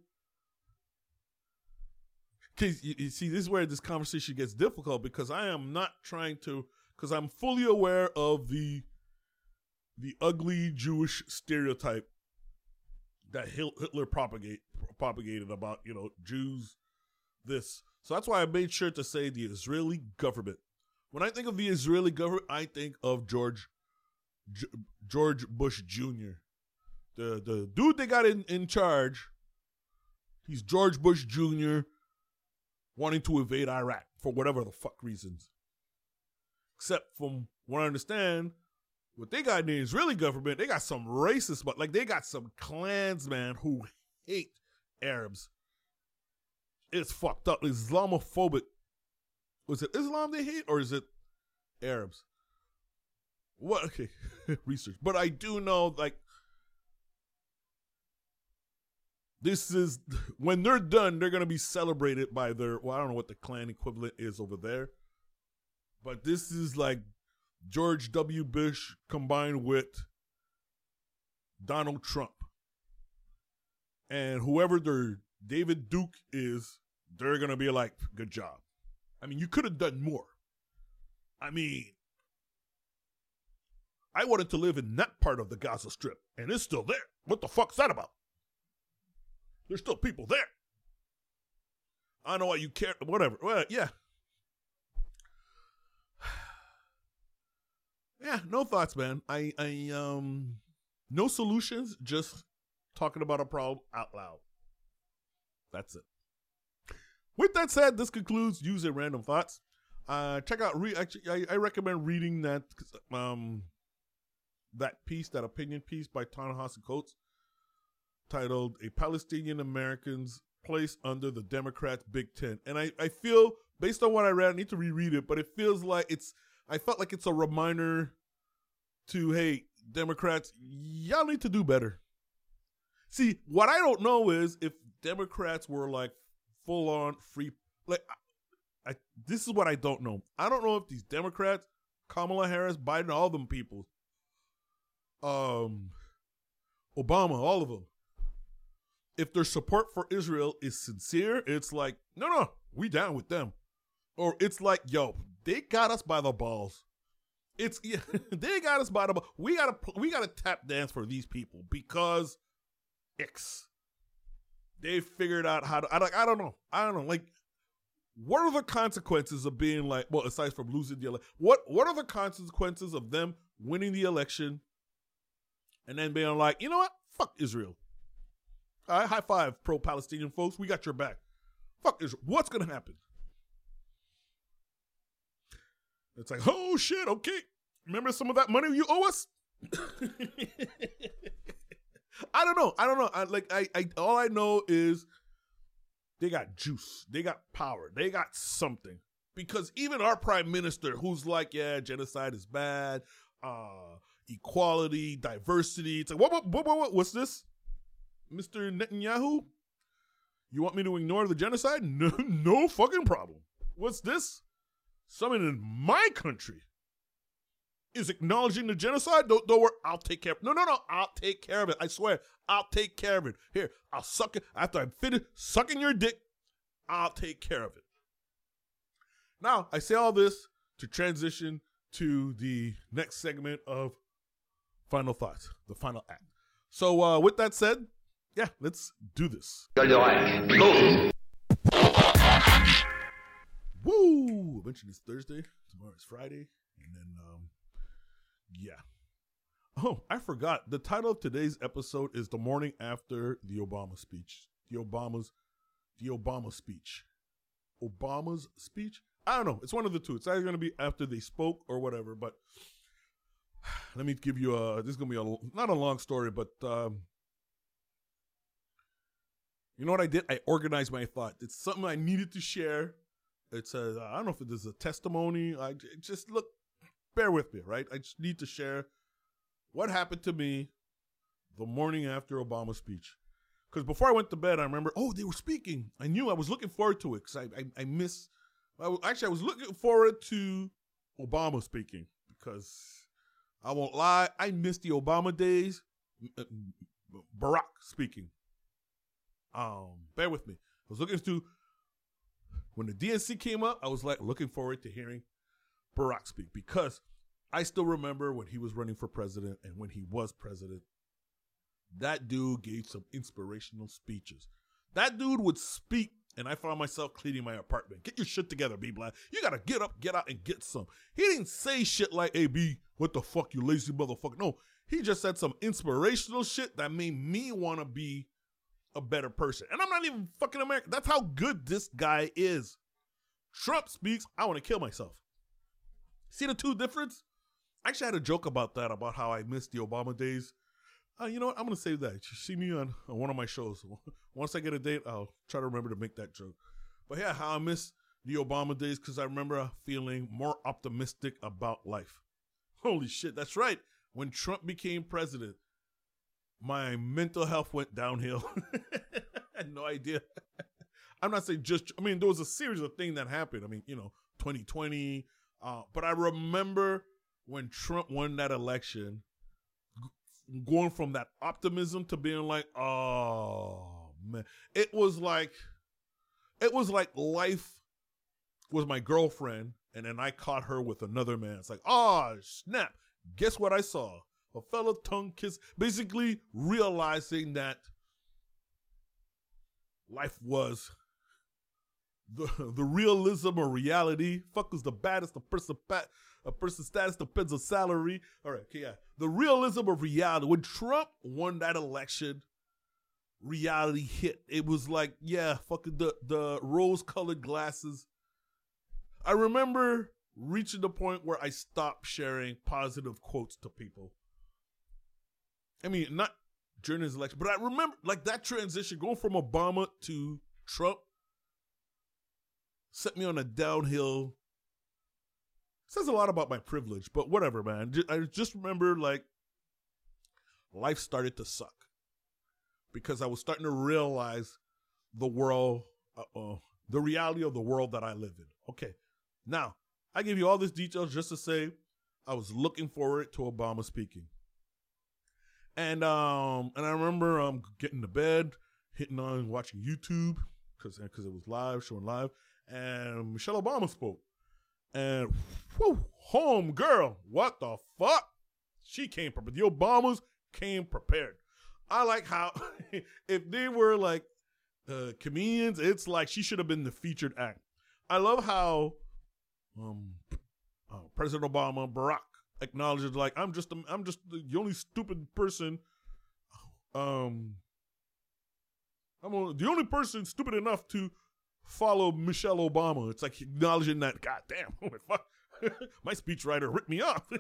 Speaker 7: because you see, this is where this conversation gets difficult, because I am not trying to, because I'm fully aware of the ugly Jewish stereotype that Hitler propagated about, Jews, this. So that's why I made sure to say the Israeli government. When I think of the Israeli government, I think of George Bush Jr. The dude they got in charge, he's George Bush Jr. wanting to invade Iraq for whatever the fuck reasons. Except from what I understand, what they got in the Israeli government, they got some racist, but like they got some Klansmen who hate Arabs. It's fucked up. Islamophobic. Was it Islam they hate or is it Arabs? What? Okay, research. But I do know, like, this is, when they're done, they're going to be celebrated by their, well, I don't know what the Klan equivalent is over there. But this is like George W. Bush combined with Donald Trump. And whoever their David Duke is, they're going to be like, good job. I mean, you could have done more. I mean, I wanted to live in that part of the Gaza Strip, and it's still there. What the fuck's that about? There's still people there. I don't know why you care. Whatever. Well, yeah. Yeah, no thoughts, man. I no solutions, just talking about a problem out loud. That's it. With that said, this concludes Using Random Thoughts. Check out, I recommend reading that piece, that opinion piece by Ta-Nehisi Coates, titled "A Palestinian American's Place Under the Democrats' Big Tent." And I feel, based on what I read, I need to reread it, but it feels like I felt like it's a reminder to, hey, Democrats, y'all need to do better. See, what I don't know is if Democrats were like full on free, like, this is what I don't know. I don't know if these Democrats, Kamala Harris, Biden, all them people, Obama, all of them, if their support for Israel is sincere, it's like, no, we down with them. Or it's like, yo, they got us by the balls. They got us by the balls. We gotta tap dance for these people because they figured out how to. I don't know. Like, what are the consequences of being like? Well, aside from losing the election, what are the consequences of them winning the election and then being like, you know what? Fuck Israel. All right, high five, pro-Palestinian folks. We got your back. Fuck Israel. What's gonna happen? It's like, oh shit, okay. Remember some of that money you owe us? I don't know. All I know is they got juice. They got power. They got something. Because even our prime minister, who's like, yeah, genocide is bad, equality, diversity. It's like, what? What's this? Mr. Netanyahu? You want me to ignore the genocide? No fucking problem. What's this? Someone in my country is acknowledging the genocide? Don't worry, I'll take care of it. No, I'll take care of it. I swear, I'll take care of it. Here, I'll suck it. After I'm finished sucking your dick, I'll take care of it. Now, I say all this to transition to the next segment of Final Thoughts, the final act. So with that said, yeah, let's do this. Woo! I mentioned it's Thursday. Tomorrow is Friday. And then, yeah. Oh, I forgot. The title of today's episode is The Morning After the Obama Speech. The Obama speech. Obama's speech? I don't know. It's one of the two. It's either going to be after they spoke or whatever. But let me give you this is going to be not a long story, but you know what I did? I organized my thought. It's something I needed to share. It's I don't know if it is a testimony. I just look, bear with me, right? I just need to share what happened to me the morning after Obama's speech. Because before I went to bed, I remember, they were speaking. I knew I was looking forward to it because I was looking forward to Obama speaking because I won't lie, I missed the Obama days. Barack speaking. Bear with me. I was looking to, when the DNC came up, I was like looking forward to hearing Barack speak because I still remember when he was running for president and when he was president, that dude gave some inspirational speeches. That dude would speak, and I found myself cleaning my apartment. Get your shit together, B Black. You gotta get up, get out, and get some. He didn't say shit like, hey, B, what the fuck, you lazy motherfucker. No, he just said some inspirational shit that made me want to be a better person. And I'm not even fucking American. That's how good this guy is. Trump speaks, I want to kill myself. See the two difference? I actually had a joke about that, about how I missed the Obama days. You know what? I'm going to save that. You see me on one of my shows. Once I get a date, I'll try to remember to make that joke. But yeah, how I miss the Obama days because I remember feeling more optimistic about life. Holy shit, that's right. When Trump became president, my mental health went downhill. I had no idea. I'm not saying there was a series of things that happened. 2020. But I remember when Trump won that election, going from that optimism to being like, oh man, it was like life was my girlfriend and then I caught her with another man. It's like, oh snap, guess what I saw? A fellow tongue kiss, basically realizing that life was the realism or reality. Fuck is the baddest, a person's status depends on salary. All right, okay, yeah. The realism of reality. When Trump won that election, reality hit. It was like, yeah, fucking the rose-colored glasses. I remember reaching the point where I stopped sharing positive quotes to people. Not during his election, but I remember like that transition, going from Obama to Trump, set me on a downhill. Says a lot about my privilege, but whatever, man. I just remember like life started to suck because I was starting to realize the world, the reality of the world that I live in. Okay, now I give you all these details just to say I was looking forward to Obama speaking, and I remember getting to bed, watching YouTube because it was showing live, and Michelle Obama spoke. And home girl, what the fuck? She came prepared. The Obamas came prepared. I like how if they were like comedians, it's like she should have been the featured act. I love how President Obama, Barack, acknowledges like I'm just the only stupid person. I'm the only person stupid enough to follow Michelle Obama. It's like acknowledging that, God damn, oh my fuck, my speechwriter ripped me off.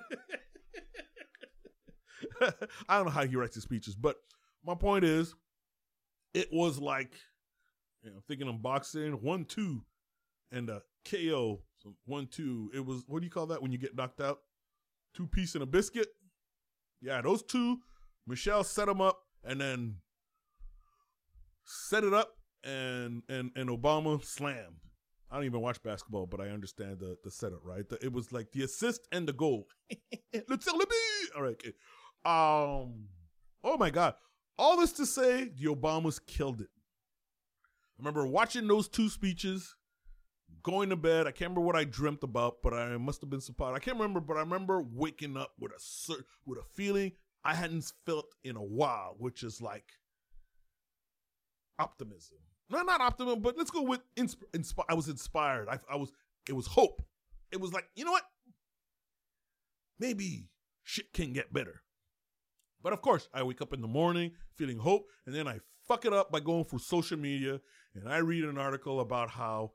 Speaker 7: I don't know how he writes his speeches, but my point is, it was like, thinking of boxing, 1-2, and a KO. So 1, 2. It was, what do you call that when you get knocked out? 2 piece and a biscuit. Yeah, those 2. Michelle set them up and then set it up and Obama slammed. I don't even watch basketball, but I understand the setup, right? It was like the assist and the goal. All right. Okay. Oh my God. All this to say, the Obamas killed it. I remember watching those 2 speeches, going to bed. I can't remember what I dreamt about, but I must have been surprised. I can't remember, but I remember waking up with a feeling I hadn't felt in a while, which is like optimism. No, not optimism, but let's go with I was inspired. It was hope. It was like, you know what? Maybe shit can get better. But of course, I wake up in the morning feeling hope, and then I fuck it up by going through social media, and I read an article about how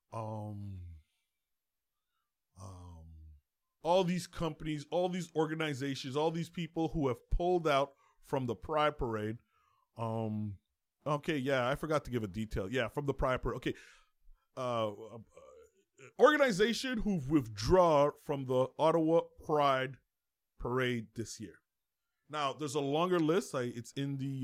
Speaker 7: all these companies, all these organizations, all these people who have pulled out from the Pride Parade. Okay, yeah, I forgot to give a detail. Yeah, from the Pride Parade. Okay, organization who withdraw from the Ottawa Pride Parade this year. Now, there's a longer list. It's in the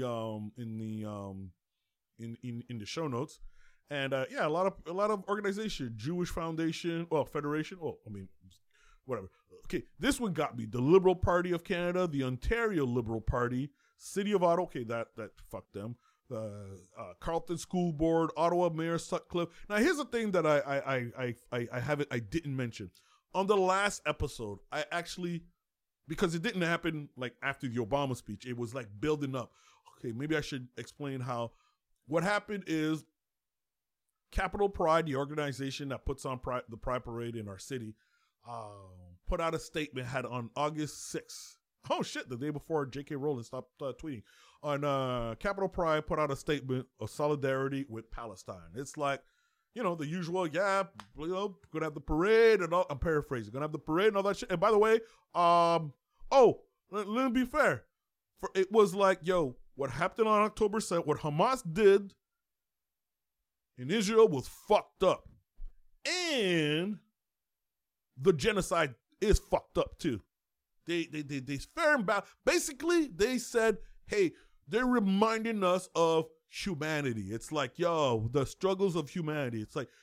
Speaker 7: show notes, and yeah, a lot of organization, Jewish Foundation, Federation. Whatever. Okay, this one got me. The Liberal Party of Canada, the Ontario Liberal Party, City of Ottawa. Okay, that fucked them. The Carleton School Board, Ottawa Mayor Sutcliffe. Now, here's the thing that I didn't mention on the last episode. I actually, because it didn't happen like after the Obama speech, it was like building up. Okay, maybe I should explain how. What happened is Capital Pride, the organization that puts on the Pride Parade in our city, put out a statement, had on August 6th. Oh shit, the day before J.K. Rowling stopped tweeting. On Capital Pride put out a statement of solidarity with Palestine. It's like, the usual, gonna have the parade and all. I'm paraphrasing. Gonna have the parade and all that shit. And by the way, let me be fair. It was like, what happened on October 7th, what Hamas did in Israel was fucked up. And the genocide is fucked up too. They fair and balanced. Basically, they said, hey, they're reminding us of humanity. It's like, the struggles of humanity. It's like,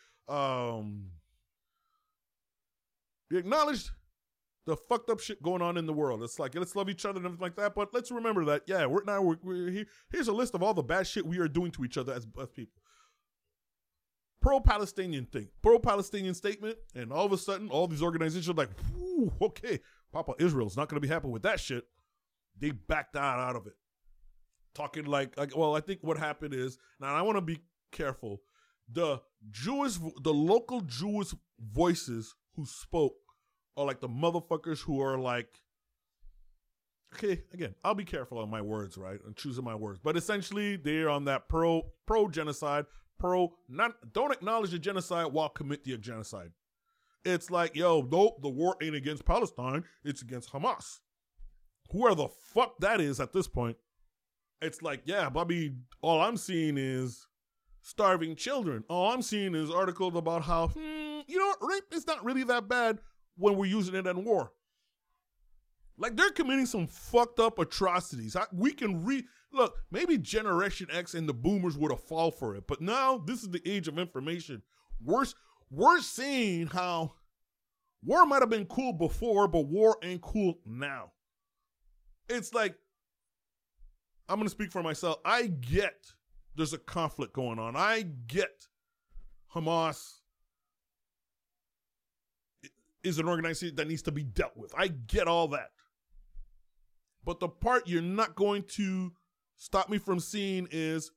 Speaker 7: they acknowledged the fucked up shit going on in the world. It's like, let's love each other and everything like that. But let's remember that, we're here. Here's a list of all the bad shit we are doing to each other as people. Pro-Palestinian thing, pro-Palestinian statement, and all of a sudden, all these organizations are like, okay, Papa Israel's not going to be happy with that shit. They backed out of it. Talking like, I think what happened is, now I want to be careful. The local Jewish voices who spoke are like the motherfuckers who are like, okay, again, I'll be careful on my words, right? I'm choosing my words. But essentially, they're on that pro-genocide, don't acknowledge the genocide while commit the genocide. It's like, nope, the war ain't against Palestine, it's against Hamas. Whoever the fuck that is at this point, it's like, Bobby, all I'm seeing is starving children. All I'm seeing is articles about how, rape is not really that bad when we're using it in war. Like, they're committing some fucked up atrocities. We can look, maybe Generation X and the boomers would have fallen for it, but now this is the age of information. We're seeing how war might have been cool before, but war ain't cool now. It's like, I'm going to speak for myself. I get there's a conflict going on. I get Hamas is an organization that needs to be dealt with. I get all that. But the part you're not going to stop me from seeing is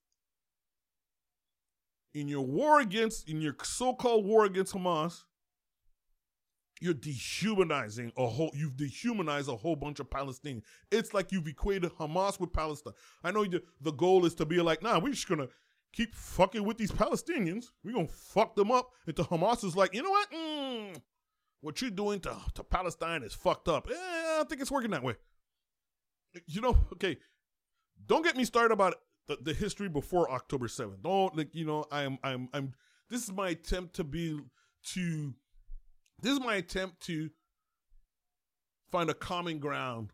Speaker 7: in your so-called war against Hamas, you've dehumanized a whole bunch of Palestinians. It's like you've equated Hamas with Palestine. I know the goal is to be like, we're just going to keep fucking with these Palestinians. We're going to fuck them up. Until Hamas is like, you know what? What you're doing to Palestine is fucked up. I don't think it's working that way. Okay, don't get me started about the history before October 7th. Don't, this is my attempt to This is my attempt to find a common ground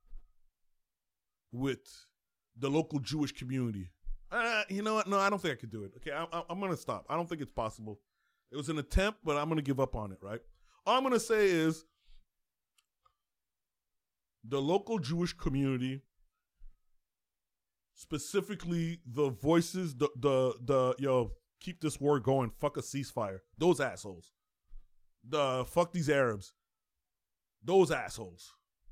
Speaker 7: with the local Jewish community. You know what? No, I don't think I could do it. Okay, I'm going to stop. I don't think it's possible. It was an attempt, but I'm going to give up on it, right? All I'm going to say is the local Jewish community, specifically the voices, keep this war going, fuck a ceasefire. Those assholes. Fuck these Arabs. Those assholes.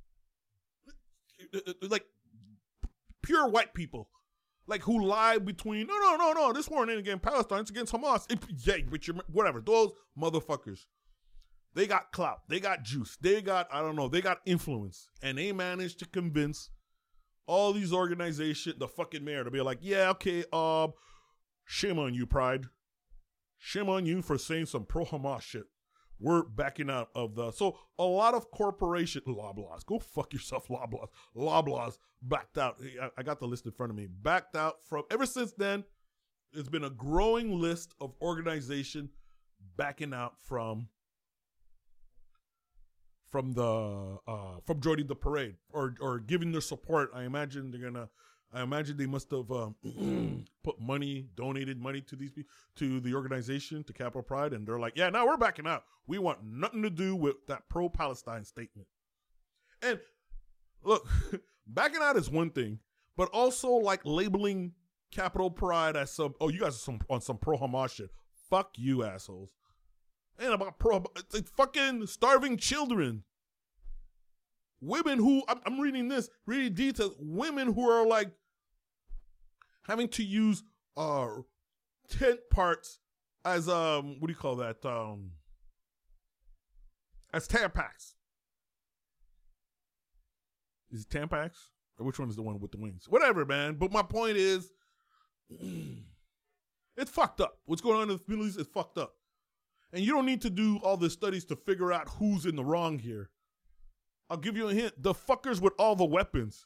Speaker 7: Like, pure white people. Like, who lie between, no, this war ain't against Palestine, it's against Hamas. Whatever. Those motherfuckers. They got clout. They got juice. They got, they got influence. And they managed to convince all these organizations, the fucking mayor, to be like, yeah, okay, shame on you, Pride. Shame on you for saying some pro-Hamas shit. We're backing out of so a lot of corporation, Loblaws, go fuck yourself, Loblaws. Loblaws backed out. I got the list in front of me. Backed out from, ever since then, there's been a growing list of organization backing out from joining the parade or giving their support. I imagine they must have donated money to these people, to the organization, to Capital Pride, and they're like, yeah, no, we're backing out. We want nothing to do with that pro-Palestine statement. And look, backing out is one thing, but also like labeling Capital Pride as you guys are on some pro-Hamas shit. Fuck you, assholes. And about it's like fucking starving children. Women who, I'm reading details, women who are like having to use tent parts as, what do you call that? As Tampax. Is it Tampax? Or which one is the one with the wings? Whatever, man. But my point is, it's fucked up. What's going on in the Middle East is fucked up. And you don't need to do all the studies to figure out who's in the wrong here. I'll give you a hint. The fuckers with all the weapons.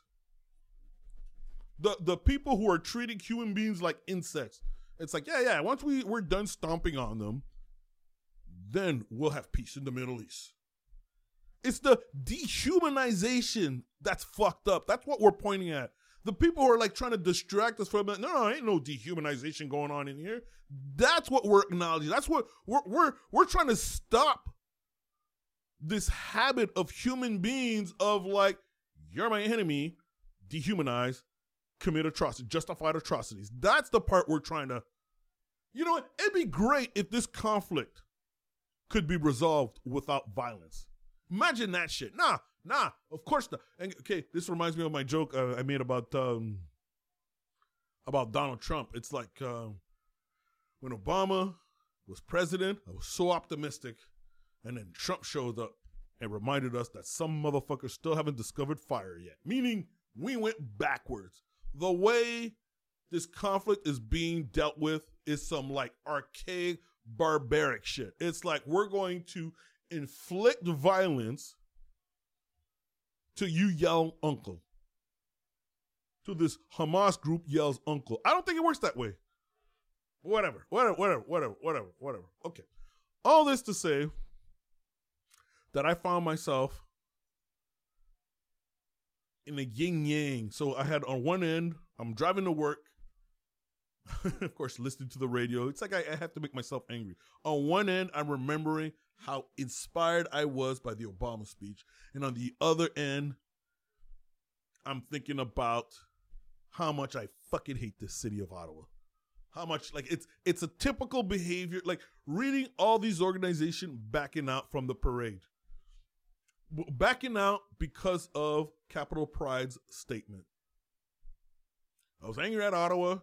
Speaker 7: The people who are treating human beings like insects. It's like, yeah, once we're done stomping on them, then we'll have peace in the Middle East. It's the dehumanization that's fucked up. That's what we're pointing at. The people who are like trying to distract us from it. No, ain't no dehumanization going on in here. That's what we're acknowledging. That's what we're trying to stop this habit of human beings of like, you're my enemy, dehumanize, commit atrocities, justified atrocities. That's the part we're trying to, you know what? It'd be great if this conflict could be resolved without violence. Imagine that shit. Nah, of course not. And, okay, this reminds me of my joke I made about Donald Trump. It's like when Obama was president, I was so optimistic, and then Trump showed up and reminded us that some motherfuckers still haven't discovered fire yet. Meaning, we went backwards. The way this conflict is being dealt with is some like archaic, barbaric shit. It's like we're going to inflict violence till you yell uncle. To this Hamas group yells uncle. I don't think it works that way. Whatever. Okay. All this to say that I found myself in a yin-yang. So I had on one end, I'm driving to work. Of course, listening to the radio. It's like I have to make myself angry. On one end, I'm remembering how inspired I was by the Obama speech. And on the other end, I'm thinking about how much I fucking hate this city of Ottawa. How much, like, it's a typical behavior, like reading all these organizations backing out from the parade. Backing out because of Capital Pride's statement. I was angry at Ottawa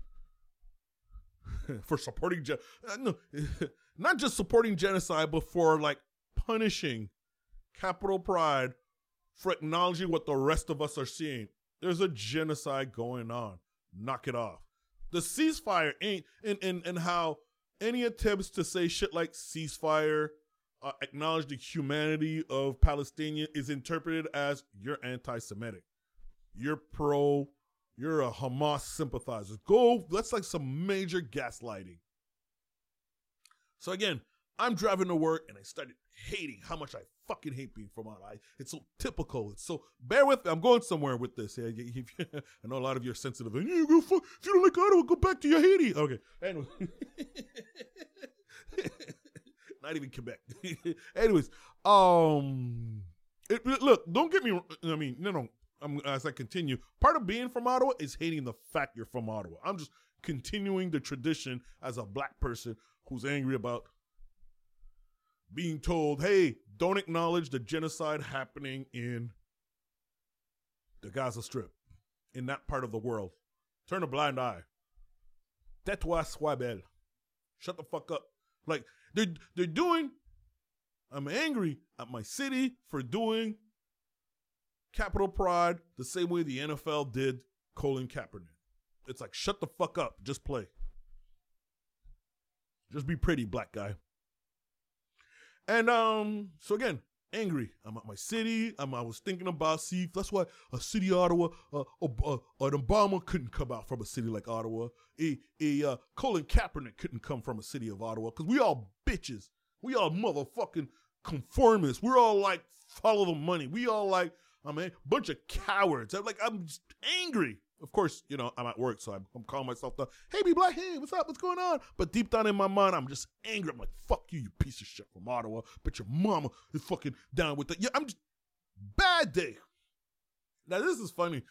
Speaker 7: for supporting, not just supporting genocide, but for like punishing Capital Pride for acknowledging what the rest of us are seeing. There's a genocide going on. Knock it off. The ceasefire ain't, and how any attempts to say shit like ceasefire, acknowledge the humanity of Palestinians is interpreted as you're anti-Semitic. You're a Hamas sympathizer. That's like some major gaslighting. So again, I'm driving to work and I started hating how much I fucking hate being from Ottawa. It's so typical. It's so, bear with me. I'm going somewhere with this. Yeah, I know a lot of you are sensitive. And you go fuck, if you don't like Ottawa, go back to your Haiti. Okay. Anyway. Not even Quebec. Anyways, look, don't get me, I mean, no. As I continue, part of being from Ottawa is hating the fact you're from Ottawa. I'm just continuing the tradition as a black person who's angry about being told, hey, don't acknowledge the genocide happening in the Gaza Strip, in that part of the world. Turn a blind eye. Tais-toi, sois belle. Shut the fuck up. Like, they're doing, I'm angry at my city for doing Capitol Pride the same way the NFL did Colin Kaepernick. It's like, shut the fuck up. Just play. Just be pretty, black guy. And so again, angry. I'm at my city. I was thinking about, see, that's why a city Ottawa, an Obama couldn't come out from a city like Ottawa. Colin Kaepernick couldn't come from a city of Ottawa because we all bitches. We all motherfucking conformists. We're all like, follow the money. We all like, bunch of cowards. I'm just angry. Of course, I'm at work, so I'm calling myself the, hey, be black, hey, what's up, what's going on? But deep down in my mind, I'm just angry. I'm like, fuck you, you piece of shit from Ottawa. But your mama is fucking down with that. Yeah, I'm just, bad day. Now, this is funny.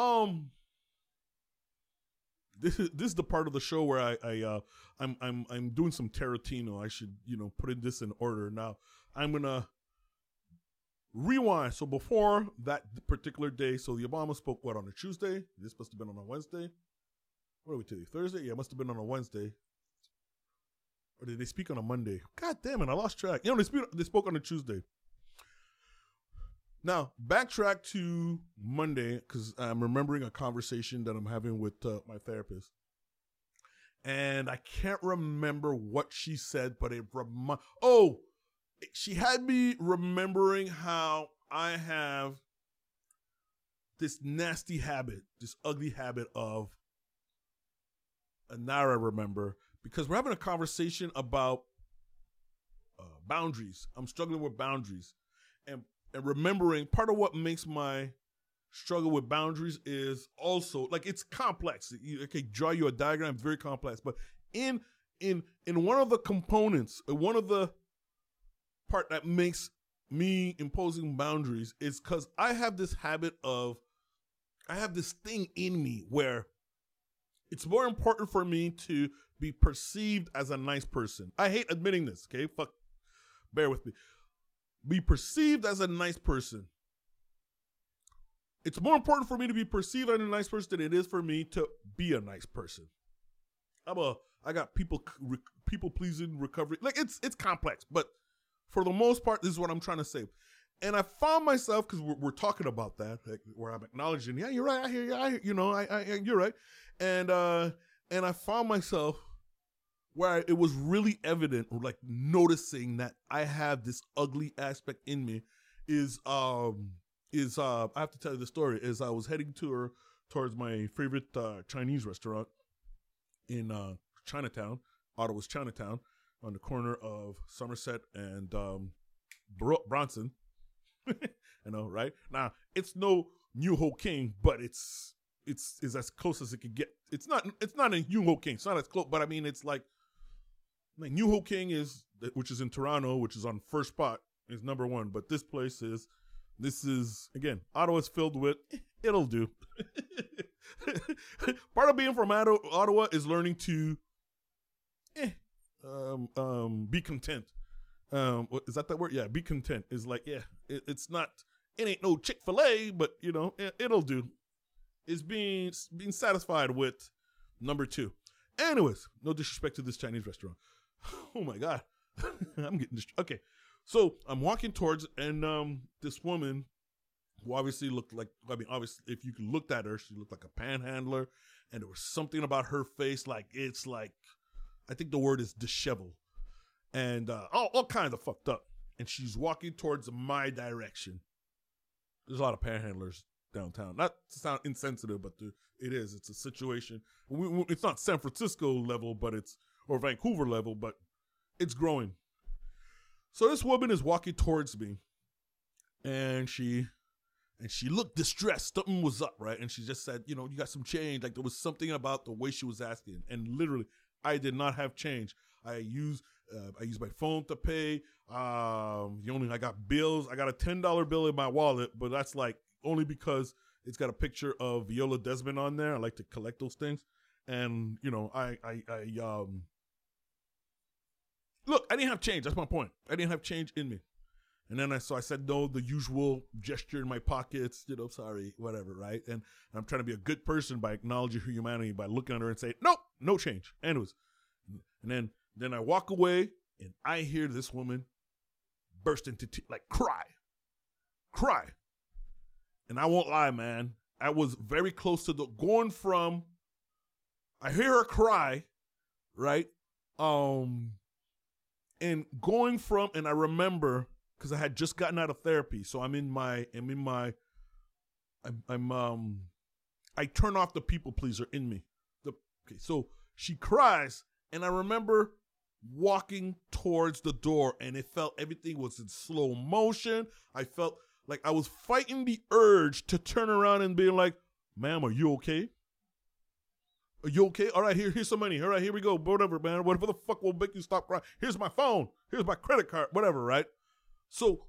Speaker 7: This is the part of the show where I'm doing some Tarantino. I should, put this in order. Now, I'm gonna rewind. So before that particular day, so the Obama spoke on a Tuesday? This must have been on a Wednesday. What are we today? Thursday? Yeah, it must have been on a Wednesday. Or did they speak on a Monday? God damn it, I lost track. They spoke on a Tuesday. Now, backtrack to Monday, because I'm remembering a conversation that I'm having with my therapist. And I can't remember what she said, but she had me remembering how I have this nasty habit, this ugly habit of, and now I remember, because we're having a conversation about boundaries. I'm struggling with boundaries. And remembering part of what makes my struggle with boundaries is also, like, it's complex. Okay, draw you a diagram, it's very complex. But in one of the components, one of the part that makes me imposing boundaries is because I have this habit of, I have this thing in me where it's more important for me to be perceived as a nice person. I hate admitting this, okay? Fuck, bear with me. Be perceived as a nice person. It's more important for me to be perceived as a nice person than it is for me to be a nice person. I got people pleasing recovery. Like, it's complex, but for the most part, this is what I'm trying to say. And I found myself, because we're talking about that, like, where I'm acknowledging, yeah, you're right, I hear you, you're right. And I found myself where it was really evident, or like noticing that I have this ugly aspect in me is I have to tell you the story, is I was heading towards my favorite Chinese restaurant in Chinatown, Ottawa's Chinatown, on the corner of Somerset and Bronson. Right? Now, it's no New Ho King, but it's as close as it could get. It's not a New Ho King. It's not as close, but I mean, it's like New Ho King which is in Toronto, which is on first spot, is number one. But this is, again, Ottawa's filled with, it'll do. Part of being from Ottawa is learning to be content. Is that word? Yeah, be content is like, yeah, it ain't no Chick-fil-A, but it'll do. It's being satisfied with number two. Anyways, no disrespect to this Chinese restaurant. Oh my God. I'm getting okay. So I'm walking towards, and this woman, who obviously looked like, obviously, if you looked at her, she looked like a panhandler, and there was something about her face, like, it's like, I think the word is disheveled, and all kinds of fucked up. And she's walking towards my direction. There's a lot of panhandlers downtown. Not to sound insensitive, but it is. It's a situation. It's not San Francisco level, but or Vancouver level, but it's growing. So this woman is walking towards me, and she looked distressed. Something was up, right? And she just said, you got some change. Like there was something about the way she was asking. And literally, I did not have change. I used my phone to pay. I got bills. I got a $10 bill in my wallet, but that's like only because it's got a picture of Viola Desmond on there. I like to collect those things. And, look, I didn't have change. That's my point. I didn't have change in me. And then I said no, the usual gesture in my pockets, sorry, whatever, right? And I'm trying to be a good person by acknowledging her humanity, by looking at her and saying, nope, no change. Anyways, and then I walk away, and I hear this woman burst into cry. And I won't lie, man. I was very close to I hear her cry, right? And going from, and I remember, because I had just gotten out of therapy, so I turn off the people pleaser in me. So she cries, and I remember walking towards the door, and it felt everything was in slow motion. I felt like I was fighting the urge to turn around and be like, ma'am, are you okay? Are you okay? All right, here's some money. All right, here we go. Whatever, man. Whatever the fuck will make you stop crying. Here's my phone. Here's my credit card. Whatever, right? So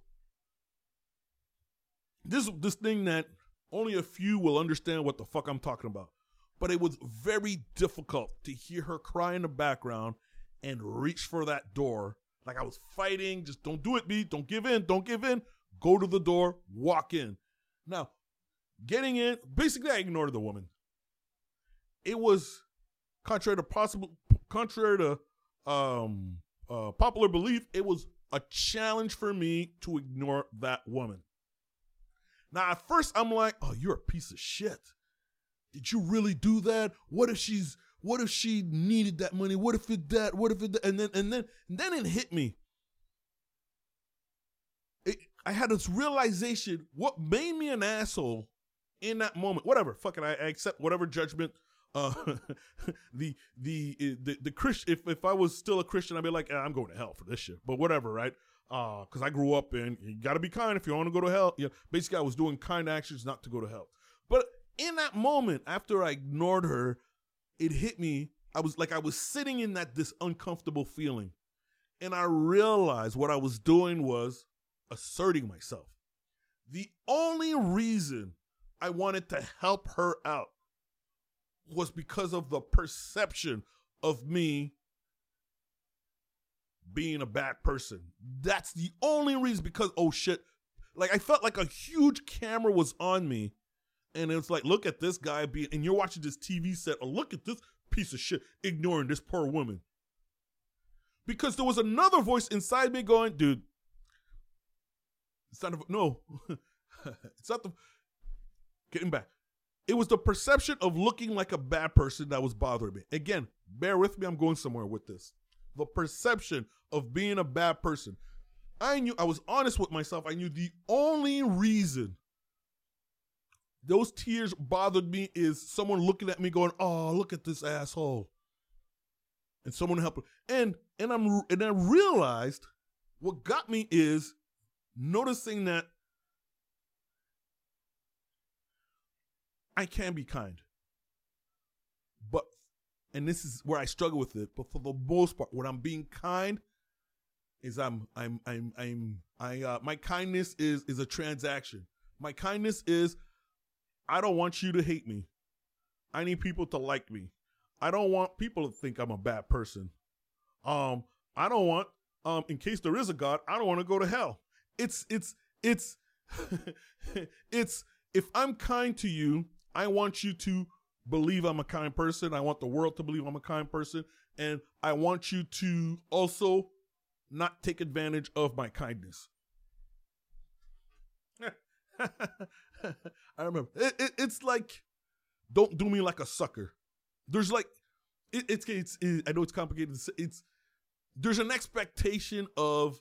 Speaker 7: this thing that only a few will understand what the fuck I'm talking about. But it was very difficult to hear her cry in the background and reach for that door. Like I was fighting. Just don't do it, B. Don't give in. Don't give in. Go to the door. Walk in. Now, getting in, basically I ignored the woman. It was contrary to popular belief, it was a challenge for me to ignore that woman. Now, at first, I'm like, "Oh, you're a piece of shit. Did you really do that? What if she needed that money? What if it that? What if it that?" And then it hit me. I had this realization. What made me an asshole in that moment? Whatever, fuck it. I accept whatever judgment. The Christian. If I was still a Christian, I'd be like, I'm going to hell for this shit. But whatever, right? Because I grew up in, you got to be kind if you want to go to hell. Basically, I was doing kind actions not to go to hell. But in that moment, after I ignored her, it hit me. I was sitting in this uncomfortable feeling, and I realized what I was doing was asserting myself. The only reason I wanted to help her out was because of the perception of me being a bad person. That's the only reason, because, oh shit, like I felt like a huge camera was on me, and it's like, look at this guy and you're watching this TV set, or look at this piece of shit ignoring this poor woman. Because there was another voice inside me going, dude, it's not it's not the, getting back. It was the perception of looking like a bad person that was bothering me. Again, bear with me, I'm going somewhere with this. The perception of being a bad person. I was honest with myself. I knew the only reason those tears bothered me is someone looking at me going, oh, look at this asshole. And someone helping. And I realized what got me is noticing that I can be kind, but, and this is where I struggle with it, but for the most part, when I'm being kind, is my kindness is a transaction. My kindness is, I don't want you to hate me. I need people to like me. I don't want people to think I'm a bad person. I don't want, in case there is a God, I don't want to go to hell. It's if I'm kind to you, I want you to believe I'm a kind person. I want the world to believe I'm a kind person. And I want you to also not take advantage of my kindness. I remember. It's like, don't do me like a sucker. There's like, it's I know it's complicated. There's an expectation of,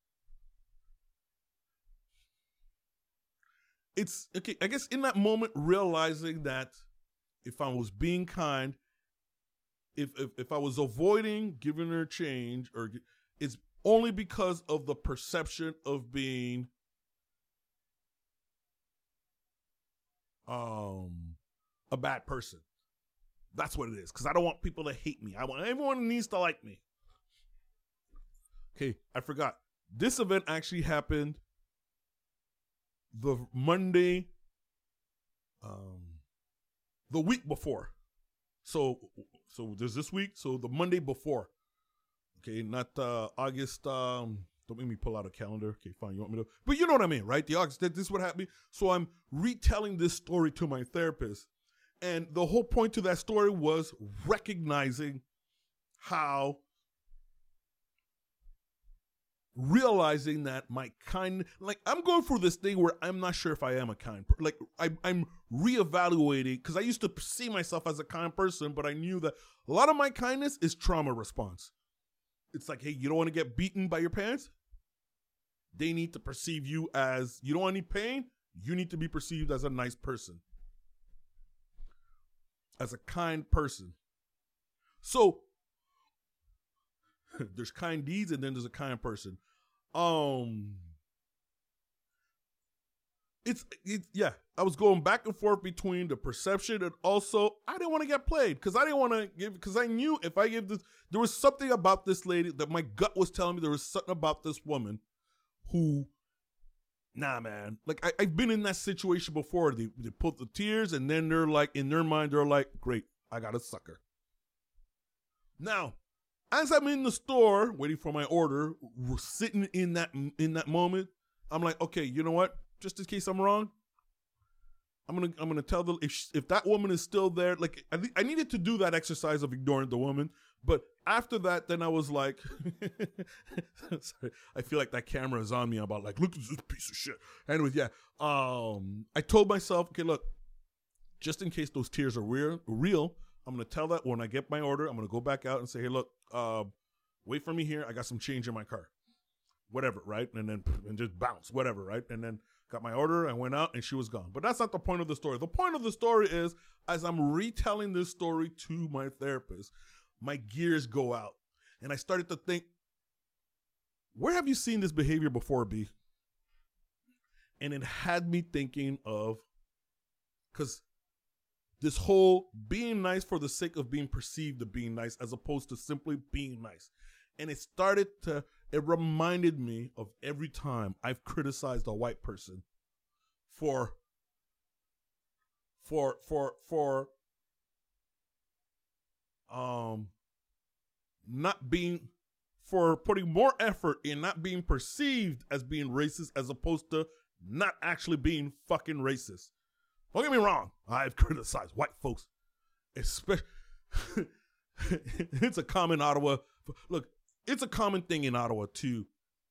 Speaker 7: it's okay. I guess in that moment, realizing that if I was being kind, if I was avoiding giving her change, or only because of the perception of being a bad person. That's what it is. Because I don't want people to hate me. I want everyone needs to like me. Okay, I forgot. This event actually happened the Monday, the week before. So there's this week. So the Monday before. Okay, not August. Don't make me pull out a calendar. Okay, fine. You want me to? But you know what I mean, right? The August. This is what happened. So I'm retelling this story to my therapist, and the whole point to that story was recognizing how, realizing that my kind, like I'm going through this thing where I'm not sure if I am a kind person. Like I'm reevaluating, because I used to see myself as a kind person, but I knew that a lot of my kindness is trauma response. It's like, hey, you don't want to get beaten by your parents? They need to perceive you as, you don't want any pain? You need to be perceived as a nice person. As a kind person. So, there's kind deeds and then there's a kind person. It's yeah, I was going back and forth between the perception and also I didn't want to get played because I didn't want to give, because I knew if I give this, there was something about this lady that my gut was telling me there was something about this woman who, nah, man, like I've been in that situation before. They put the tears and then they're like, in their mind, they're like, great, I got a sucker. Now, as I'm in the store waiting for my order, sitting in that moment, I'm like, okay, you know what? Just in case I'm wrong, I'm gonna tell the if that woman is still there. Like I needed to do that exercise of ignoring the woman, but after that, then I was like, sorry, I feel like that camera is on me. I'm about like, look at this piece of shit. Anyways, yeah, I told myself, okay, look, just in case those tears are real, I'm gonna tell that when I get my order, I'm gonna go back out and say, hey, look, wait for me here. I got some change in my car, whatever, right? And just bounce, whatever, right? And then got my order, I went out, and she was gone. But that's not the point of the story. The point of the story is, as I'm retelling this story to my therapist, my gears go out. And I started to think, where have you seen this behavior before, B? And it had me thinking of, because this whole being nice for the sake of being perceived of being nice as opposed to simply being nice. And it reminded me of every time I've criticized a white person for putting more effort in not being perceived as being racist as opposed to not actually being fucking racist. Don't get me wrong, I've criticized white folks, especially. It's a common Ottawa. Look, it's a common thing in Ottawa to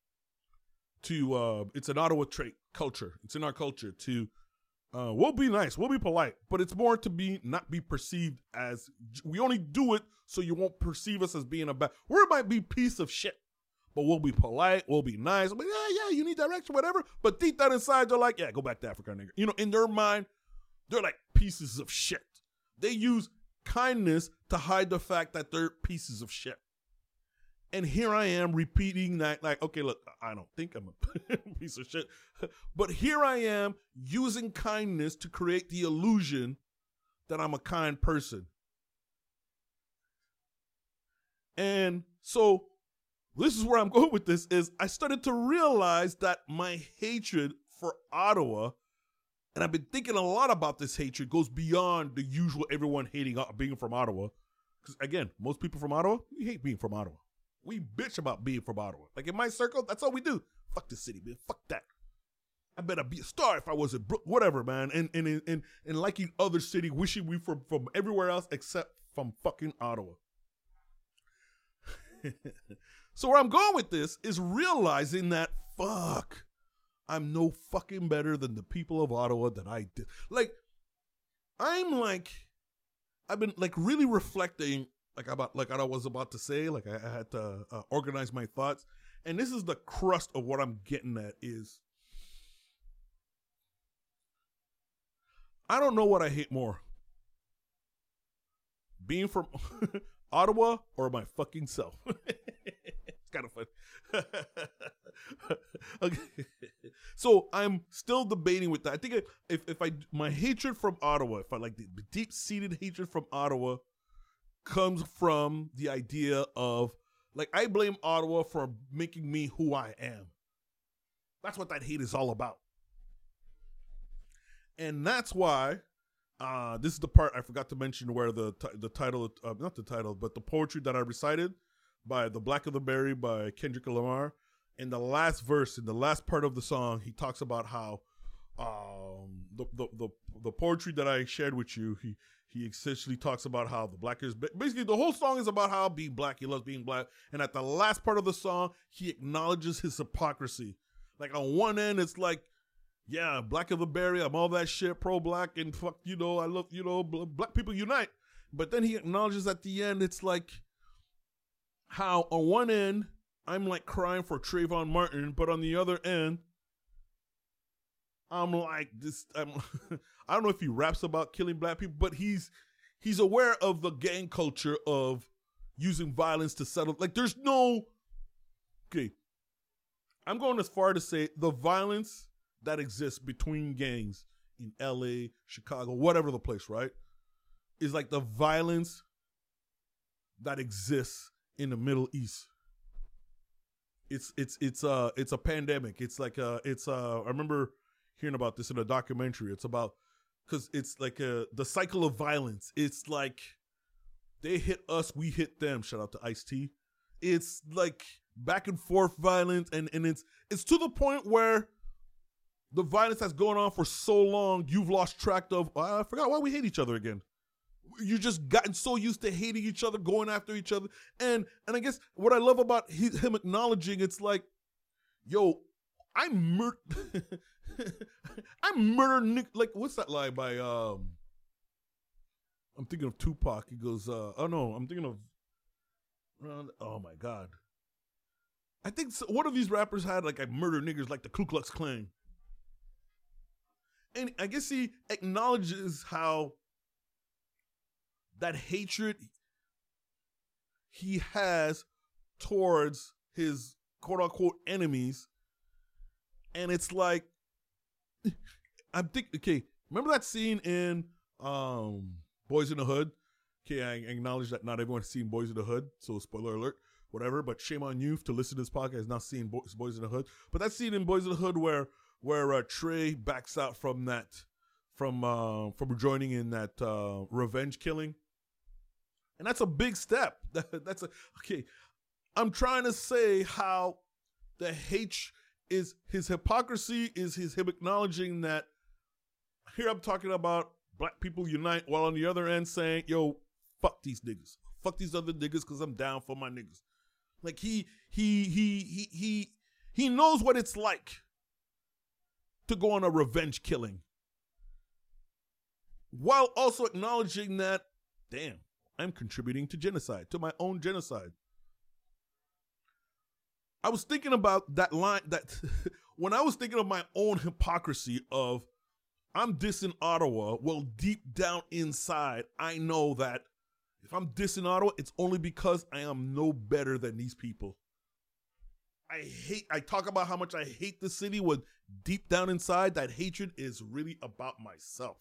Speaker 7: it's an Ottawa trait culture. It's in our culture to we'll be nice, we'll be polite, but it's more to not be perceived as, we only do it so you won't perceive us as being a bad. We might be piece of shit, but we'll be polite, we'll be nice. We'll be, yeah, you need direction, whatever. But deep down inside, they're like, yeah, go back to Africa, nigga. You know, in their mind, they're like pieces of shit. They use kindness to hide the fact that they're pieces of shit. And here I am repeating that, like, okay, look, I don't think I'm a piece of shit. But here I am using kindness to create the illusion that I'm a kind person. And so this is where I'm going with this, is I started to realize that my hatred for Ottawa, and I've been thinking a lot about this hatred, goes beyond the usual everyone hating being from Ottawa. Because again, most people from Ottawa, we hate being from Ottawa. We bitch about being from Ottawa. Like in my circle, that's all we do. Fuck the city, man. Fuck that. I better be a star if I was a whatever, man. And liking other city, wishing we from everywhere else except from fucking Ottawa. So where I'm going with this is realizing that, fuck, I'm no fucking better than the people of Ottawa that I did. Like, I've been like really reflecting about what I was about to say. Like I had to organize my thoughts. And this is the crust of what I'm getting at is, I don't know what I hate more. Being from Ottawa or my fucking self. kind of funny. Okay. So I'm still debating with that. I think if my hatred from Ottawa, if I like the deep-seated hatred from Ottawa comes from the idea of, like, I blame Ottawa for making me who I am. That's what that hate is all about. And that's why this is the part I forgot to mention where the title, not the title, but the poetry that I recited by The Black of the Berry by Kendrick Lamar. In the last verse, in the last part of the song, he talks about how the poetry that I shared with you, he essentially talks about how the black is, basically the whole song is about how being black, he loves being black. And at the last part of the song, he acknowledges his hypocrisy. Like on one end, it's like, yeah, Black of the Berry, I'm all that shit, pro-black, and fuck, I love, black people unite. But then he acknowledges at the end, it's like how on one end, I'm like crying for Trayvon Martin, but on the other end, I'm like this. I don't know if he raps about killing black people, but he's aware of the gang culture of using violence to settle. Like there's no, okay, I'm going as far to say the violence that exists between gangs in LA, Chicago, whatever the place, right, is like the violence that exists in the Middle East. It's a pandemic. It's like I remember hearing about this in a documentary. It's about, because it's like the cycle of violence. It's like they hit us, we hit them. Shout out to Ice-T. It's like back and forth violence, and it's to the point where the violence that's going on for so long, you've lost track of, I forgot why we hate each other again. You just gotten so used to hating each other, going after each other. And I guess what I love about him acknowledging, it's like, yo, I'm murder, like, what's that line by, I'm thinking of Tupac. He goes, I'm thinking of, oh my God. I think one of these rappers had, like, I murder niggers like the Ku Klux Klan. And I guess he acknowledges how that hatred he has towards his quote-unquote enemies. And it's like, I'm thinking, okay, remember that scene in Boys in the Hood? Okay, I acknowledge that not everyone's seen Boys in the Hood, so spoiler alert, whatever, but shame on you to listen to this podcast has not seen Boys in the Hood. But that scene in Boys in the Hood where Trey backs out from joining in that revenge killing. And that's a big step. Okay. I'm trying to say how the hate is his hypocrisy, is him acknowledging that here I'm talking about black people unite, while on the other end saying, yo, fuck these niggas. Fuck these other niggas because I'm down for my niggas. Like he knows what it's like to go on a revenge killing, while also acknowledging that, damn, I'm contributing to genocide, to my own genocide. I was thinking about that line, that when I was thinking of my own hypocrisy of I'm dissing Ottawa, well, deep down inside, I know that if I'm dissing Ottawa, it's only because I am no better than these people. I talk about how much I hate the city, when deep down inside, that hatred is really about myself.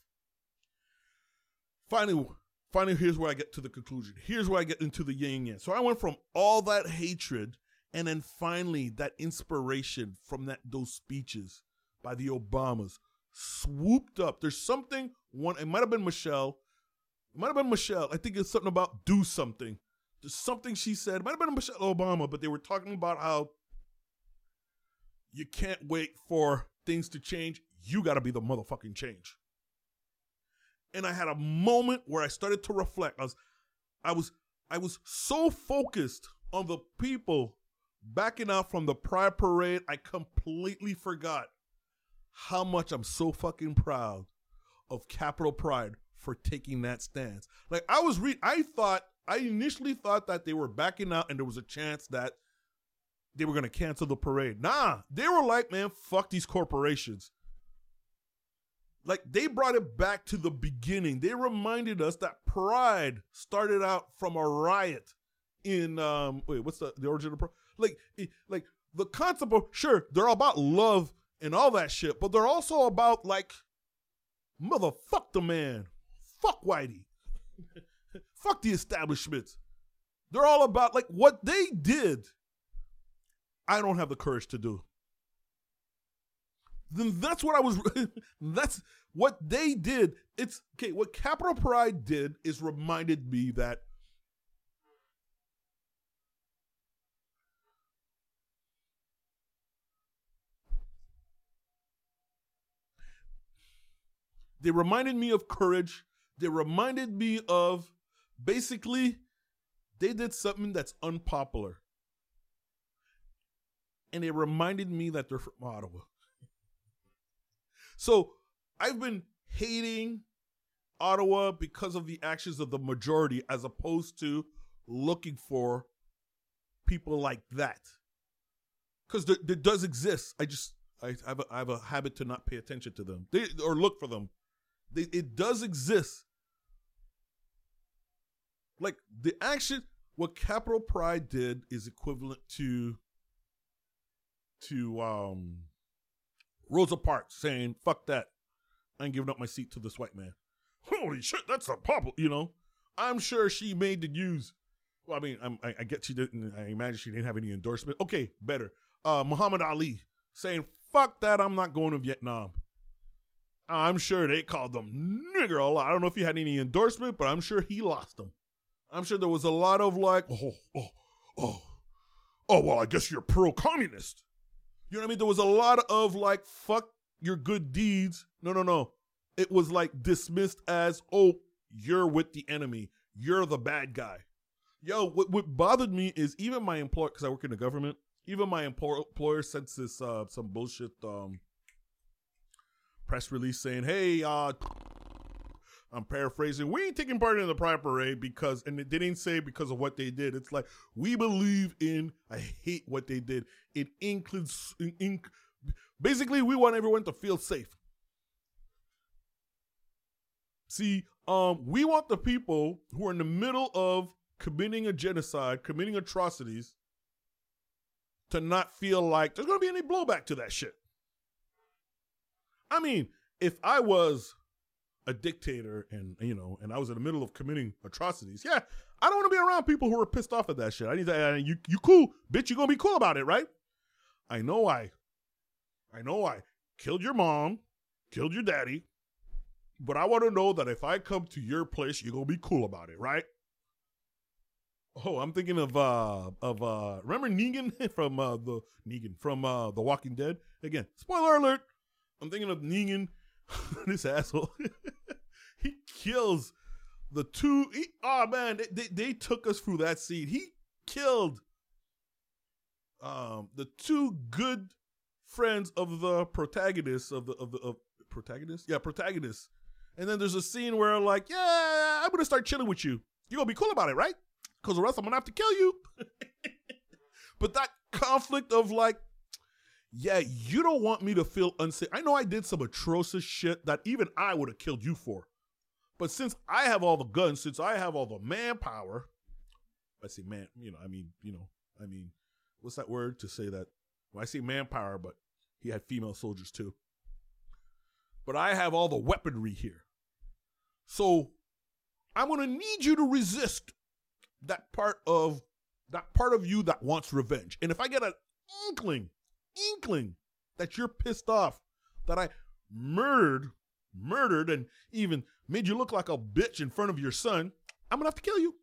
Speaker 7: Finally, here's where I get to the conclusion. Here's where I get into the yin-yang. So I went from all that hatred, and then finally that inspiration from those speeches by the Obamas swooped up. There's something, it might have been Michelle. I think it's something about do something. There's something she said. It might have been Michelle Obama, but they were talking about how you can't wait for things to change. You got to be the motherfucking change. And I had a moment where I started to reflect. I was so focused on the people backing out from the Pride Parade, I completely forgot how much I'm so fucking proud of Capitol Pride for taking that stance. Like I initially thought that they were backing out and there was a chance that they were going to cancel the parade. Nah, they were like, man, fuck these corporations. Like, they brought it back to the beginning. They reminded us that Pride started out from a riot in, what's the origin of Pride? like the concept of, sure, they're about love and all that shit, but they're also about like, motherfuck the man, fuck Whitey, fuck the establishments. They're all about like what they did. I don't have the courage to do. Then that's what I was. That's what they did. It's okay. What Capital Pride did is reminded me that they reminded me of courage. They reminded me of basically they did something that's unpopular. And it reminded me that they're from Ottawa. So I've been hating Ottawa because of the actions of the majority as opposed to looking for people like that. Because there does exist. I have a habit to not pay attention to them or look for them. It does exist. Like the action, what Capital Pride did is equivalent to Rosa Parks saying, fuck that. I ain't giving up my seat to this white man. Holy shit, that's a pop, you know? I'm sure she made the news. Well, I mean, I get she didn't, I imagine she didn't have any endorsement. Okay, better. Muhammad Ali saying, fuck that, I'm not going to Vietnam. I'm sure they called them nigger a lot. I don't know if he had any endorsement, but I'm sure he lost them. I'm sure there was a lot of like, oh, well, I guess you're pro-communist. You know what I mean? There was a lot of like, fuck your good deeds. No. It was like dismissed as, oh, you're with the enemy. You're the bad guy. Yo, what bothered me is even my employer, because I work in the government, even my employer sent this some bullshit press release saying, hey, I'm paraphrasing, we ain't taking part in the Pride Parade because, and they didn't say because of what they did. It's like, we believe in, I hate what they did. It includes, basically, we want everyone to feel safe. See, we want the people who are in the middle of committing a genocide, committing atrocities, to not feel like there's going to be any blowback to that shit. I mean, if I was a dictator and, you know, and I was in the middle of committing atrocities, yeah, I don't want to be around people who are pissed off at that shit. I need to, you cool, bitch, you going to be cool about it, right? I know I killed your mom, killed your daddy, but I want to know that if I come to your place, you're going to be cool about it, right? Oh, I'm thinking of remember Negan from The Walking Dead? Again, spoiler alert. I'm thinking of Negan, this asshole. He kills the two. They took us through that scene. He killed the two good friends of the protagonist of protagonist. Yeah, protagonist. And then there's a scene where like, yeah, I'm gonna start chilling with you. You're gonna be cool about it, right? Because or else I'm gonna have to kill you. But that conflict of like, yeah, you don't want me to feel unsafe. I know I did some atrocious shit that even I would have killed you for. But since I have all the guns, since I have all the manpower, I say man, I mean, what's that word to say that? Well, I say manpower, but he had female soldiers too. But I have all the weaponry here. So I'm going to need you to resist that part of you that wants revenge. And if I get an inkling that you're pissed off that I murdered and even made you look like a bitch in front of your son, I'm gonna have to kill you.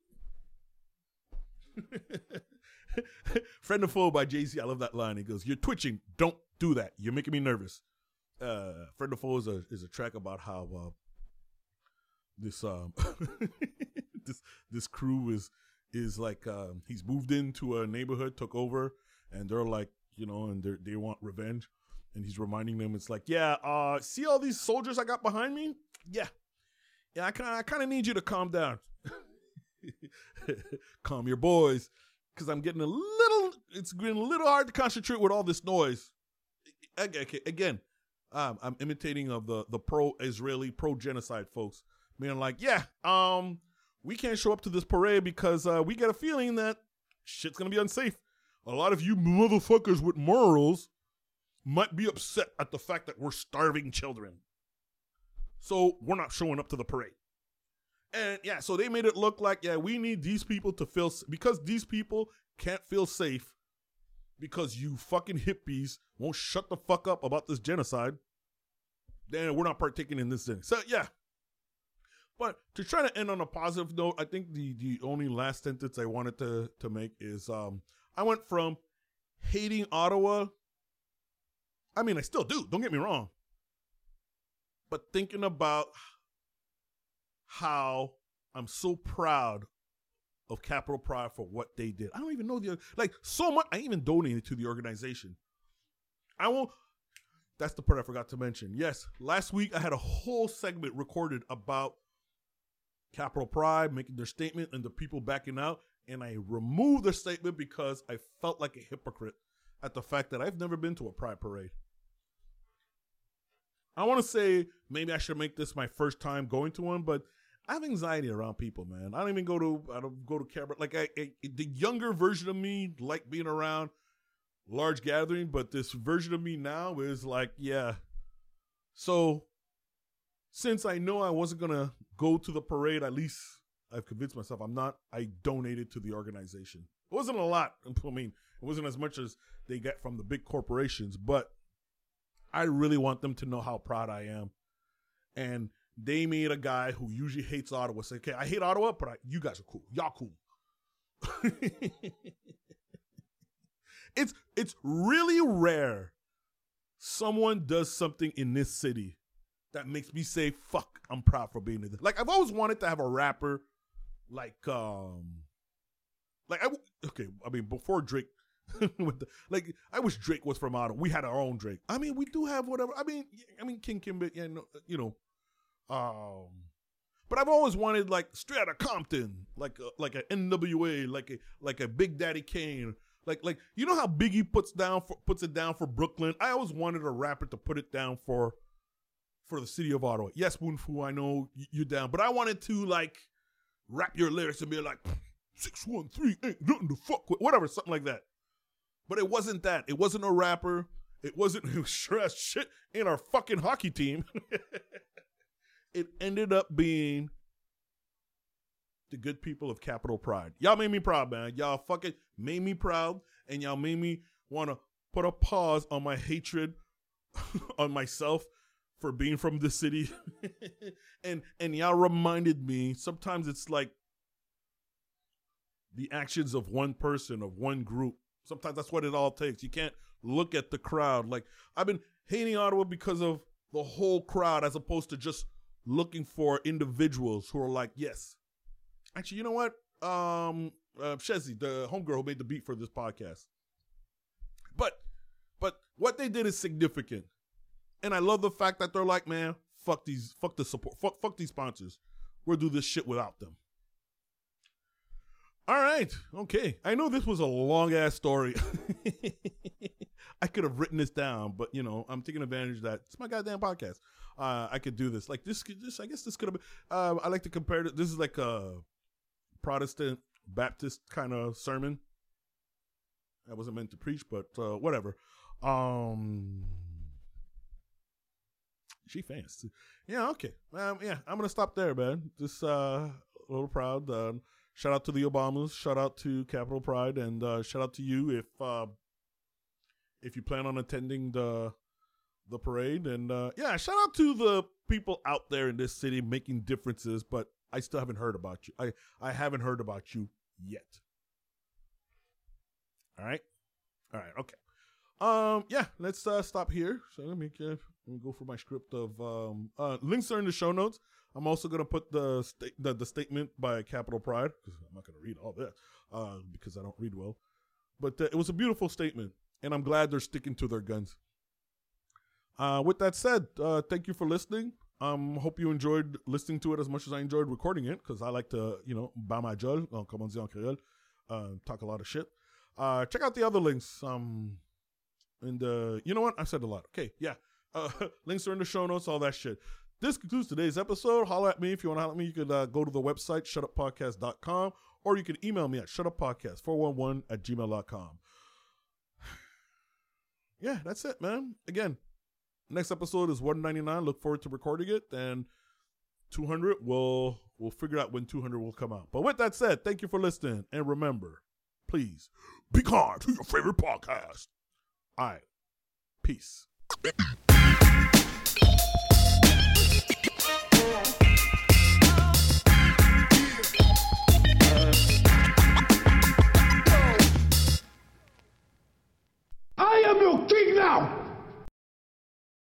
Speaker 7: Friend or Foe by Jay-Z, I love that line. He goes, you're twitching, don't do that, you're making me nervous. Friend or Foe is a track about how this this crew is like he's moved into a neighborhood, took over, and they're like, and they want revenge. And he's reminding them, it's like, yeah, see all these soldiers I got behind me? Yeah, I kind of need you to calm down. Calm your boys, because I'm getting it's getting a little hard to concentrate with all this noise. Again, I'm imitating of the pro-Israeli, pro-genocide folks. Being like, yeah, we can't show up to this parade because we get a feeling that shit's going to be unsafe. a lot of you motherfuckers with morals might be upset at the fact that we're starving children. So we're not showing up to the parade. And yeah, so they made it look like, yeah, we need these people to feel, because these people can't feel safe because you fucking hippies won't shut the fuck up about this genocide, then we're not partaking in this thing. So yeah. But to try to end on a positive note, I think the only last sentence I wanted to make is I went from hating Ottawa. I mean, I still do, don't get me wrong. But thinking about how I'm so proud of Capital Pride for what they did. I don't even know so much. I even donated to the organization. That's the part I forgot to mention. Yes, last week I had a whole segment recorded about Capital Pride making their statement and the people backing out. And I removed their statement because I felt like a hypocrite at the fact that I've never been to a Pride parade. I want to say maybe I should make this my first time going to one, but I have anxiety around people, man. I don't go to cabaret. Like the younger version of me like being around large gathering, but this version of me now is like, yeah. So since I know I wasn't going to go to the parade, at least I've convinced myself I'm not. I donated to the organization. It wasn't a lot. I mean, it wasn't as much as they get from the big corporations, but I really want them to know how proud I am. And they made a guy who usually hates Ottawa say, okay, I hate Ottawa, but you guys are cool. Y'all cool. It's really rare someone does something in this city that makes me say, fuck, I'm proud for being in this. Like, I've always wanted to have a rapper before Drake, I wish Drake was from Ottawa. We had our own Drake. I mean, we do have whatever. I mean, King Kimber, but I've always wanted like straight out of Compton, like an NWA, like a Big Daddy Kane, like you know how Biggie puts it down for Brooklyn. I always wanted a rapper to put it down for the city of Ottawa. Yes, Woonfu, I know you're down, but I wanted to like rap your lyrics and be like 613 ain't nothing to fuck with, whatever, something like that. But it wasn't that. It wasn't a rapper. It was sure as shit in our fucking hockey team. It ended up being the good people of Capital Pride. Y'all made me proud, man. Y'all fucking made me proud, and y'all made me want to put a pause on my hatred on myself for being from the city. and y'all reminded me, sometimes it's like the actions of one person, of one group. Sometimes that's what it all takes. You can't look at the crowd. Like, I've been hating Ottawa because of the whole crowd as opposed to just looking for individuals who are like, yes. Actually, you know what? Shezi, the homegirl who made the beat for this podcast. But what they did is significant. And I love the fact that they're like, man, fuck the support, fuck these sponsors. We'll do this shit without them. All right. Okay. I know this was a long-ass story. I could have written this down, but, I'm taking advantage of that. It's my goddamn podcast. I could do this. Like, this I guess this could have been, I like to compare it. This is like a Protestant Baptist kind of sermon. I wasn't meant to preach, but whatever. She fancy. Yeah, okay. Yeah, I'm going to stop there, man. Just a little proud. Shout out to the Obamas. Shout out to Capital Pride, and shout out to you if you plan on attending the parade. And yeah, shout out to the people out there in this city making differences. But I still haven't heard about you. I haven't heard about you yet. All right. Okay. Yeah. Let's stop here. So let me go for my script of links are in the show notes. I'm also going to put the statement by Capital Pride, because I'm not going to read all that because I don't read well. But it was a beautiful statement, and I'm glad they're sticking to their guns. With that said, thank you for listening. Hope you enjoyed listening to it as much as I enjoyed recording it, because I like to, ba ma gueule, comme on dit en créole, talk a lot of shit. Check out the other links. And you know what? I said a lot. Okay, yeah. Links are in the show notes, all that shit. This concludes today's episode. Holler at me. If you want to holler at me, you could go to the website, shutuppodcast.com, or you can email me at shutuppodcast411@gmail.com. yeah, that's it, man. Again, next episode is 199. Look forward to recording it. And 200, we'll figure out when 200 will come out. But with that said, thank you for listening. And remember, please be kind to your favorite podcast. All right. Peace.
Speaker 3: I am your king now.